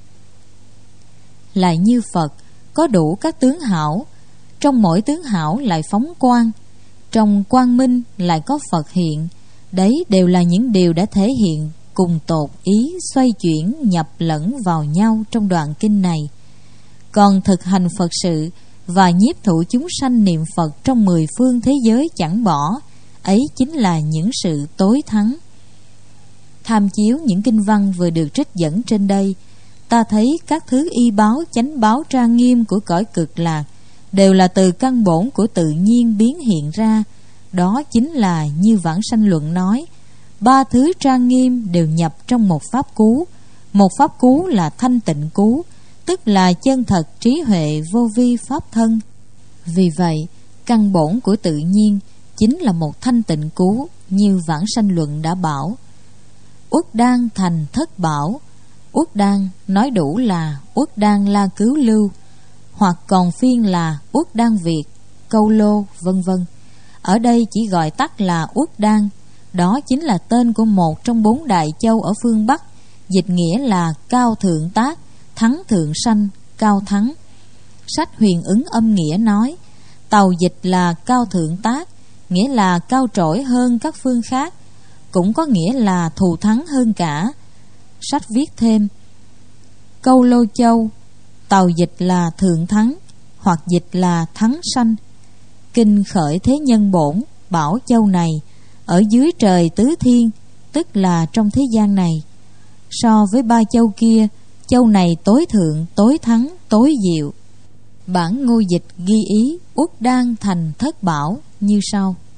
Lại như Phật có đủ các tướng hảo, trong mỗi tướng hảo lại phóng quang, trong quang minh lại có Phật hiện. Đấy đều là những điều đã thể hiện cùng tột ý xoay chuyển nhập lẫn vào nhau trong đoạn kinh này. Còn thực hành Phật sự và nhiếp thụ chúng sanh niệm Phật trong mười phương thế giới chẳng bỏ, ấy chính là những sự tối thắng. Tham chiếu những kinh văn vừa được trích dẫn trên đây, ta thấy các thứ y báo chánh báo trang nghiêm của cõi cực lạc đều là từ căn bổn của tự nhiên biến hiện ra. Đó chính là như Vãng Sanh Luận nói, ba thứ trang nghiêm đều nhập trong một pháp cú. Một pháp cú là thanh tịnh cú, tức là chân thật trí huệ vô vi pháp thân. Vì vậy căn bổn của tự nhiên chính là một thanh tịnh cú, như Vãng Sanh Luận đã bảo. Uất đan thành thất bảo. Uất đan nói đủ là Uất đan la cứu lưu, hoặc còn phiên là Uất đan Việt, câu lô vân vân. Ở đây chỉ gọi tắt là Uất đan. Đó chính là tên của một trong 4 đại châu ở phương Bắc, dịch nghĩa là cao thượng tác, thắng thượng sanh, cao thắng. Sách Huyền Ứng Âm Nghĩa nói, tàu dịch là cao thượng tác, nghĩa là cao trỗi hơn các phương khác, cũng có nghĩa là thù thắng hơn cả. Sách viết thêm, câu lô châu, tàu dịch là thượng thắng, hoặc dịch là thắng sanh. Kinh Khởi Thế Nhân Bổn bảo châu này ở dưới trời tứ thiên, tức là trong thế gian này. So với 3 châu kia, châu này tối thượng, tối thắng, tối diệu. Bản Ngô Dịch ghi ý Uất đan thành thất bảo như sau.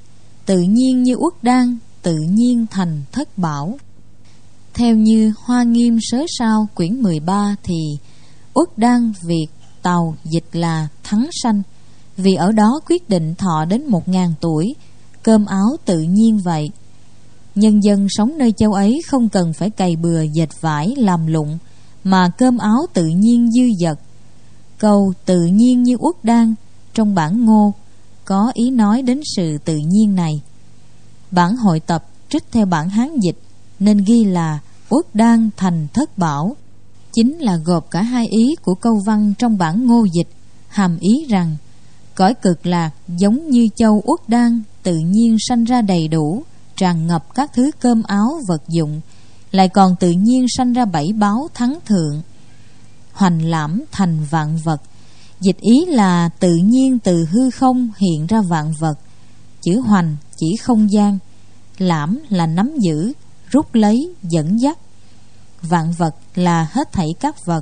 tự nhiên như uất đan, tự nhiên thành thất bảo. Theo như Hoa Nghiêm Sớ Sao quyển 13 thì uất đan Việt Tàu dịch là thắng sanh, vì ở đó quyết định thọ đến 1000 tuổi, cơm áo tự nhiên vậy. Nhân dân sống nơi châu ấy không cần phải cày bừa dệt vải làm lụng, mà cơm áo tự nhiên dư dật. Câu tự nhiên như uất đan trong bản Ngô có ý nói đến sự tự nhiên này. Bản hội tập trích theo bản Hán dịch nên ghi là uất đan thành thất bảo, chính là gộp cả hai ý của câu văn trong bản Ngô dịch, hàm ý rằng cõi cực lạc giống như châu uất đan, tự nhiên sanh ra đầy đủ, tràn ngập các thứ cơm áo vật dụng, lại còn tự nhiên sanh ra 7 báo thắng thượng. Hoành lãm thành vạn vật, dịch ý là tự nhiên từ hư không hiện ra vạn vật. Chữ hoành chỉ không gian, lãm là nắm giữ, rút lấy, dẫn dắt. Vạn vật là hết thảy các vật.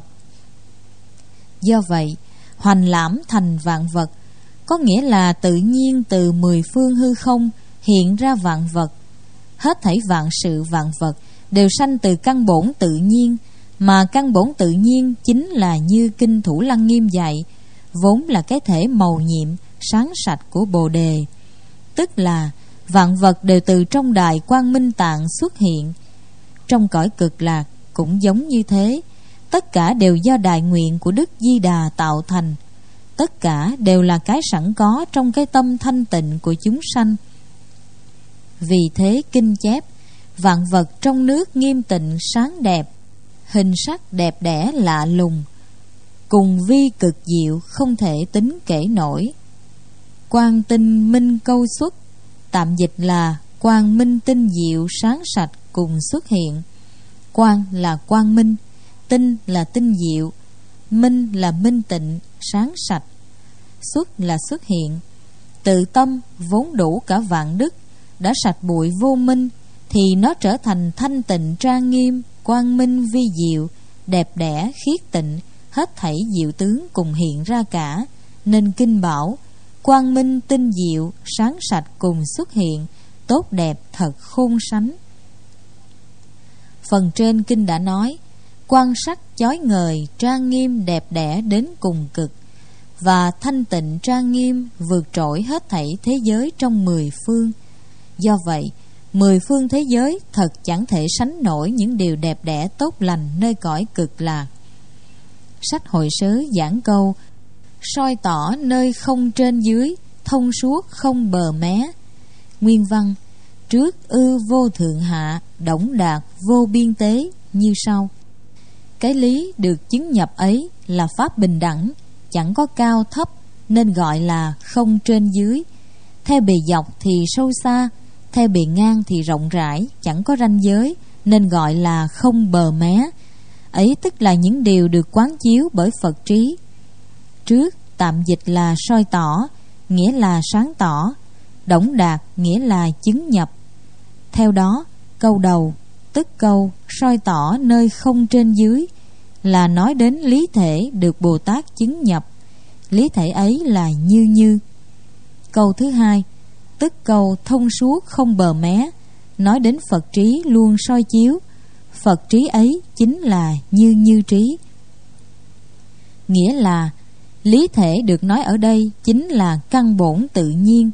Do vậy, hoành lãm thành vạn vật có nghĩa là tự nhiên từ 10 phương hư không hiện ra vạn vật. Hết thảy vạn sự vạn vật đều sanh từ căn bổn tự nhiên, mà căn bổn tự nhiên chính là như Kinh Thủ Lăng Nghiêm dạy, vốn là cái thể màu nhiệm sáng sạch của Bồ Đề. Tức là vạn vật đều từ trong Đại Quang Minh Tạng xuất hiện. Trong cõi cực lạc cũng giống như thế, tất cả đều do đại nguyện của Đức Di Đà tạo thành. Tất cả đều là cái sẵn có trong cái tâm thanh tịnh của chúng sanh. Vì thế kinh chép, vạn vật trong nước nghiêm tịnh sáng đẹp, hình sắc đẹp đẽ lạ lùng, cùng vi cực diệu không thể tính kể nổi. Quang tinh minh câu xuất, tạm dịch là quang minh tinh diệu sáng sạch cùng xuất hiện. Quang là quang minh, tinh là tinh diệu, minh là minh tịnh sáng sạch, xuất là xuất hiện. Tự tâm vốn đủ cả vạn đức, đã sạch bụi vô minh, thì nó trở thành thanh tịnh trang nghiêm, quang minh vi diệu, đẹp đẽ khiết tịnh, hết thảy diệu tướng cùng hiện ra cả. Nên kinh bảo quang minh tinh diệu sáng sạch cùng xuất hiện, tốt đẹp thật khôn sánh. Phần trên kinh đã nói quang sắc chói ngời, trang nghiêm đẹp đẽ đến cùng cực, và thanh tịnh trang nghiêm vượt trội hết thảy thế giới trong 10 phương. Do vậy 10 phương thế giới thật chẳng thể sánh nổi những điều đẹp đẽ tốt lành nơi cõi cực lạc. Sách Hội Sớ giảng câu soi tỏ nơi không trên dưới, thông suốt không bờ mé. Nguyên văn trước ư vô thượng hạ, đổng đạt vô biên tế như sau. Cái lý được chứng nhập ấy là pháp bình đẳng, chẳng có cao thấp nên gọi là không trên dưới. Theo bề dọc thì sâu xa, theo bề ngang thì rộng rãi, chẳng có ranh giới nên gọi là không bờ mé. Ấy tức là những điều được quán chiếu bởi Phật trí. Trước tạm dịch là soi tỏ, nghĩa là sáng tỏ. Đổng đạt nghĩa là chứng nhập. Theo đó câu đầu tức câu soi tỏ nơi không trên dưới là nói đến lý thể được Bồ Tát chứng nhập. Lý thể ấy là như. Câu thứ hai tức câu thông suốt không bờ mé nói đến Phật trí luôn soi chiếu. Phật trí ấy chính là như trí. Nghĩa là lý thể được nói ở đây chính là căn bổn tự nhiên.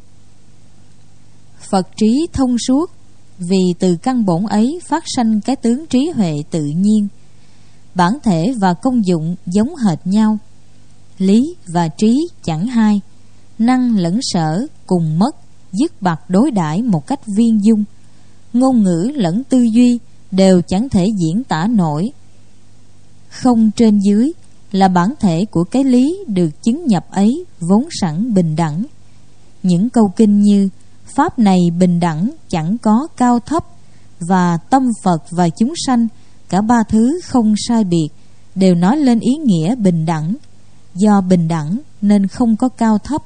Phật trí thông suốt vì từ căn bổn ấy phát sanh cái tướng trí huệ tự nhiên. Bản thể và công dụng giống hệt nhau. Lý và trí chẳng hai, năng lẫn sở cùng mất, dứt bặt đối đãi một cách viên dung. Ngôn ngữ lẫn tư duy đều chẳng thể diễn tả nổi. Không trên dưới là bản thể của cái lý được chứng nhập ấy vốn sẵn bình đẳng. Những câu kinh như pháp này bình đẳng chẳng có cao thấp, và tâm Phật và chúng sanh cả ba thứ không sai biệt đều nói lên ý nghĩa bình đẳng. Do bình đẳng nên không có cao thấp.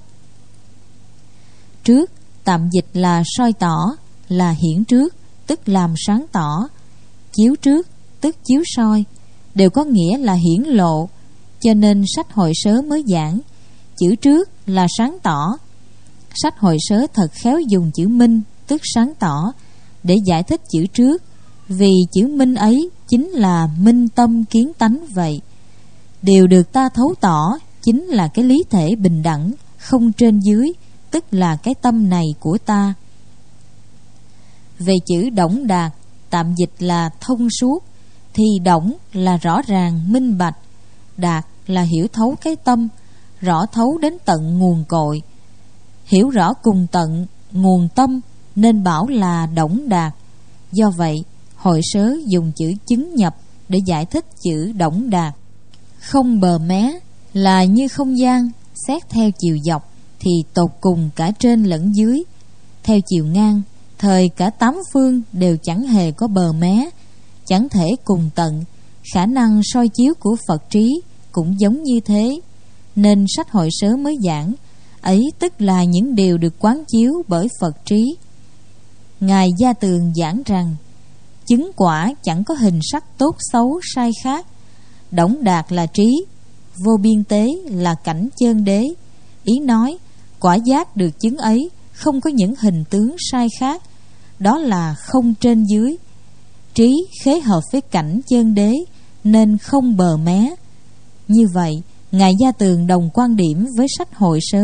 Trước tạm dịch là soi tỏ, là hiển trước tức làm sáng tỏ. Chiếu trước tức chiếu soi, đều có nghĩa là hiển lộ. Cho nên sách Hội Sớ mới giảng chữ trước là sáng tỏ. Sách Hội Sớ thật khéo dùng chữ minh tức sáng tỏ, để giải thích chữ trước, vì chữ minh ấy chính là minh tâm kiến tánh vậy. Điều được ta thấu tỏ chính là cái lý thể bình đẳng, không trên dưới, tức là cái tâm này của ta. Về chữ đổng đạt, tạm dịch là thông suốt, thì đổng là rõ ràng minh bạch, đạt là hiểu thấu cái tâm, rõ thấu đến tận nguồn cội, hiểu rõ cùng tận nguồn tâm, nên bảo là đổng đạt. Do vậy, Hội Sớ dùng chữ chứng nhập để giải thích chữ đổng đạt. Không bờ mé là như không gian, xét theo chiều dọc thì tột cùng cả trên lẫn dưới. Theo chiều ngang, thời cả tám phương đều chẳng hề có bờ mé, chẳng thể cùng tận. Khả năng soi chiếu của Phật trí cũng giống như thế, nên sách Hội Sớ mới giảng ấy, tức là những điều được quán chiếu bởi Phật trí. Ngài Gia Tường giảng rằng chứng quả chẳng có hình sắc tốt xấu sai khác, đổng đạt là trí, vô biên tế là cảnh chân đế. Ý nói quả giác được chứng ấy không có những hình tướng sai khác, đó là không trên dưới. Trí khế hợp với cảnh chân đế nên không bờ mé. Như vậy, Ngài Gia Tường đồng quan điểm với sách Hội Sớ.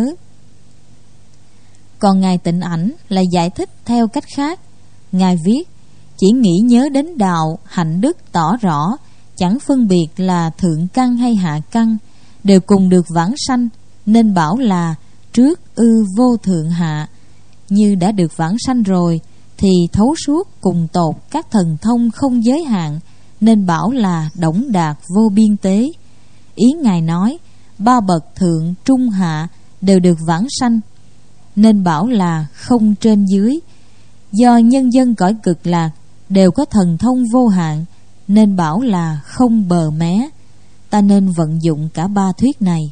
Còn Ngài Tịnh Ảnh lại giải thích theo cách khác. Ngài viết chỉ nghĩ nhớ đến đạo hạnh đức tỏ rõ, chẳng phân biệt là thượng căn hay hạ căn, đều cùng được vãng sanh, nên bảo là trước ư vô thượng hạ. Như đã được vãng sanh rồi thì thấu suốt cùng tột các thần thông không giới hạn, nên bảo là đổng đạt vô biên tế. Ý Ngài nói ba bậc thượng trung hạ đều được vãng sanh, nên bảo là không trên dưới. Do nhân dân cõi cực lạc đều có thần thông vô hạn, nên bảo là không bờ mé. Ta nên vận dụng cả ba thuyết này.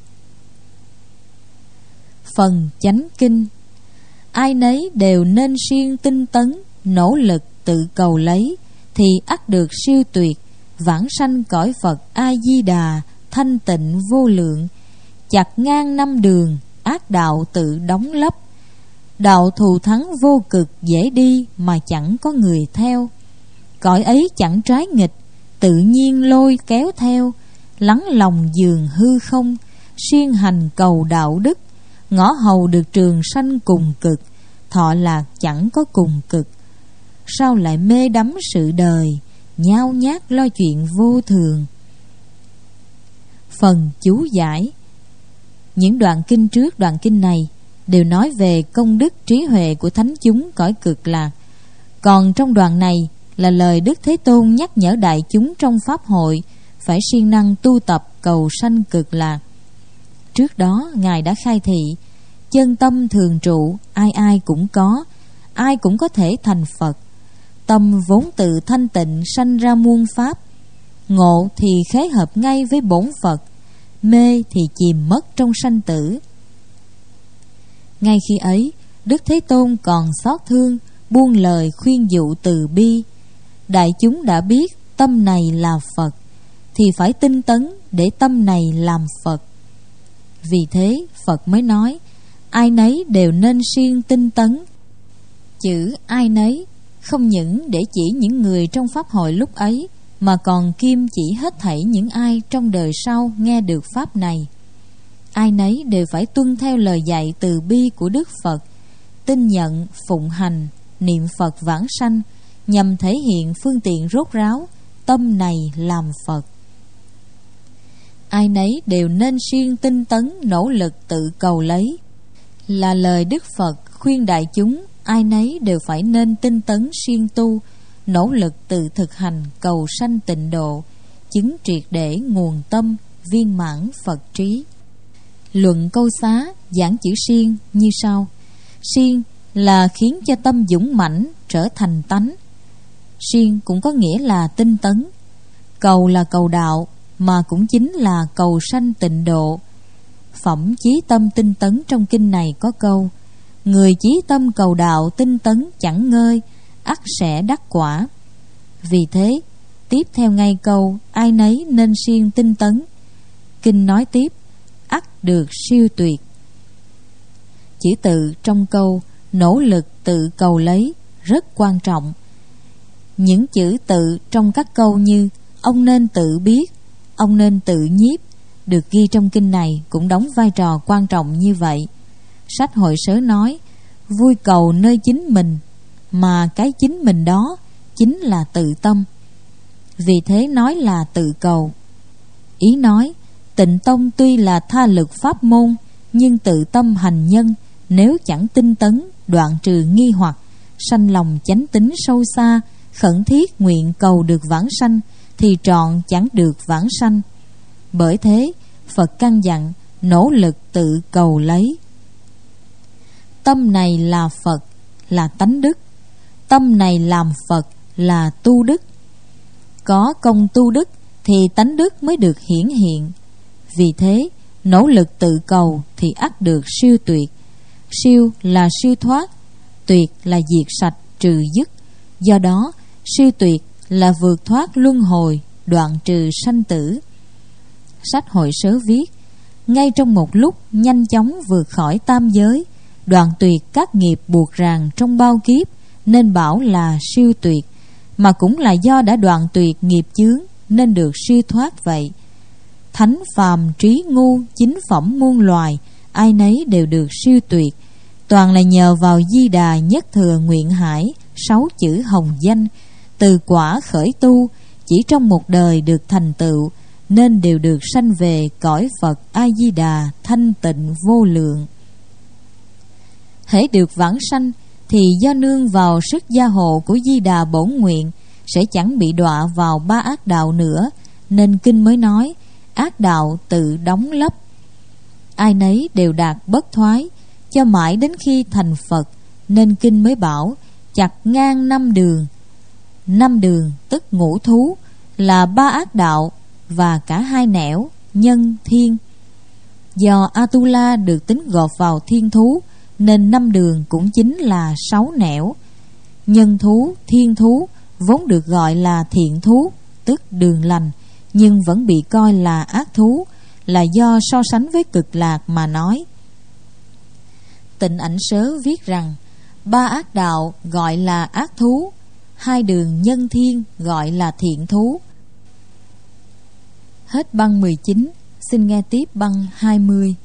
Phần chánh kinh. Ai nấy đều nên siêng tinh tấn, nỗ lực tự cầu lấy, thì ắt được siêu tuyệt, vãng sanh cõi Phật A Di Đà, thanh tịnh vô lượng. Chặt ngang năm đường, ác đạo tự đóng lấp, đạo thù thắng vô cực dễ đi mà chẳng có người theo. Cõi ấy chẳng trái nghịch, tự nhiên lôi kéo theo, lắng lòng dường hư không, siêng hành cầu đạo đức, ngõ hầu được trường sanh cùng cực, thọ lạc chẳng có cùng cực. Sao lại mê đắm sự đời, nhao nhác lo chuyện vô thường. Phần chú giải. Những đoạn kinh trước đoạn kinh này đều nói về công đức trí huệ của thánh chúng cõi cực lạc. Còn trong đoạn này là lời Đức Thế Tôn nhắc nhở đại chúng trong Pháp hội phải siêng năng tu tập cầu sanh cực lạc. Trước đó Ngài đã khai thị chân tâm thường trụ ai ai cũng có, ai cũng có thể thành Phật. Tâm vốn tự thanh tịnh sanh ra muôn pháp, ngộ thì khế hợp ngay với bổn Phật, mê thì chìm mất trong sanh tử. Ngay khi ấy, Đức Thế Tôn còn xót thương, buông lời khuyên dụ từ bi. Đại chúng đã biết tâm này là Phật, thì phải tinh tấn để tâm này làm Phật. Vì thế Phật mới nói ai nấy đều nên siêng tinh tấn. Chữ ai nấy không những để chỉ những người trong Pháp hội lúc ấy, mà còn kiêm chỉ hết thảy những ai trong đời sau nghe được Pháp này. Ai nấy đều phải tuân theo lời dạy từ bi của Đức Phật, tin nhận, phụng hành, niệm Phật vãng sanh, nhằm thể hiện phương tiện rốt ráo tâm này làm Phật. Ai nấy đều nên siêng tinh tấn, nỗ lực tự cầu lấy, là lời Đức Phật khuyên đại chúng ai nấy đều phải nên tinh tấn siêng tu, nỗ lực tự thực hành cầu sanh tịnh độ, chứng triệt để nguồn tâm viên mãn Phật trí. Luận câu xá giảng chữ siêng như sau. Siêng là khiến cho tâm dũng mãnh trở thành tánh. Siêng cũng có nghĩa là tinh tấn. Cầu là cầu đạo, mà cũng chính là cầu sanh tịnh độ. Phẩm chí tâm tinh tấn trong kinh này có câu: người chí tâm cầu đạo tinh tấn chẳng ngơi, ắt sẽ đắc quả. Vì thế, tiếp theo ngay câu ai nấy nên siêng tinh tấn, kinh nói tiếp ắt được siêu tuyệt. Chữ tự trong câu nỗ lực tự cầu lấy rất quan trọng. Những chữ tự trong các câu như ông nên tự biết, ông nên tự nhiếp được ghi trong kinh này cũng đóng vai trò quan trọng như vậy. Sách Hội Sớ nói vui cầu nơi chính mình, mà cái chính mình đó chính là tự tâm. Vì thế nói là tự cầu. Ý nói Tịnh Tông tuy là tha lực pháp môn, nhưng tự tâm hành nhân, nếu chẳng tinh tấn, đoạn trừ nghi hoặc, sanh lòng chánh tín sâu xa, khẩn thiết nguyện cầu được vãng sanh, thì trọn chẳng được vãng sanh. Bởi thế Phật căn dặn nỗ lực tự cầu lấy. Tâm này là Phật, là tánh đức. Tâm này làm Phật là tu đức. Có công tu đức thì tánh đức mới được hiển hiện. Vì thế nỗ lực tự cầu thì ắt được siêu tuyệt. Siêu là siêu thoát, tuyệt là diệt sạch trừ dứt. Do đó siêu tuyệt là vượt thoát luân hồi, đoạn trừ sanh tử. Sách Hội Sớ viết ngay trong một lúc nhanh chóng vượt khỏi tam giới, đoạn tuyệt các nghiệp buộc ràng trong bao kiếp, nên bảo là siêu tuyệt. Mà cũng là do đã đoạn tuyệt nghiệp chướng nên được siêu thoát vậy. Thánh phàm trí ngu chính phẩm muôn loài, ai nấy đều được siêu tuyệt. Toàn là nhờ vào Di Đà nhất thừa nguyện hải, 6 chữ hồng danh, từ quả khởi tu, chỉ trong một đời được thành tựu, nên đều được sanh về cõi Phật A Di Đà thanh tịnh vô lượng. Hễ được vãng sanh thì do nương vào sức gia hộ của Di Đà bổn nguyện, sẽ chẳng bị đọa vào 3 ác đạo nữa, nên kinh mới nói ác đạo tự đóng lấp. Ai nấy đều đạt bất thoái, cho mãi đến khi thành Phật, nên kinh mới bảo chặt ngang 5 đường. 5 đường tức ngũ thú, là 3 ác đạo và cả 2 nẻo nhân thiên. Do Atula được tính gộp vào thiên thú, nên 5 đường cũng chính là 6 nẻo. Nhân thú, thiên thú vốn được gọi là thiện thú, tức đường lành, nhưng vẫn bị coi là ác thú, là do so sánh với cực lạc mà nói. Tịnh Ảnh Sớ viết rằng 3 ác đạo gọi là ác thú, 2 đường nhân thiên gọi là thiện thú. Hết băng 19, xin nghe tiếp băng 20.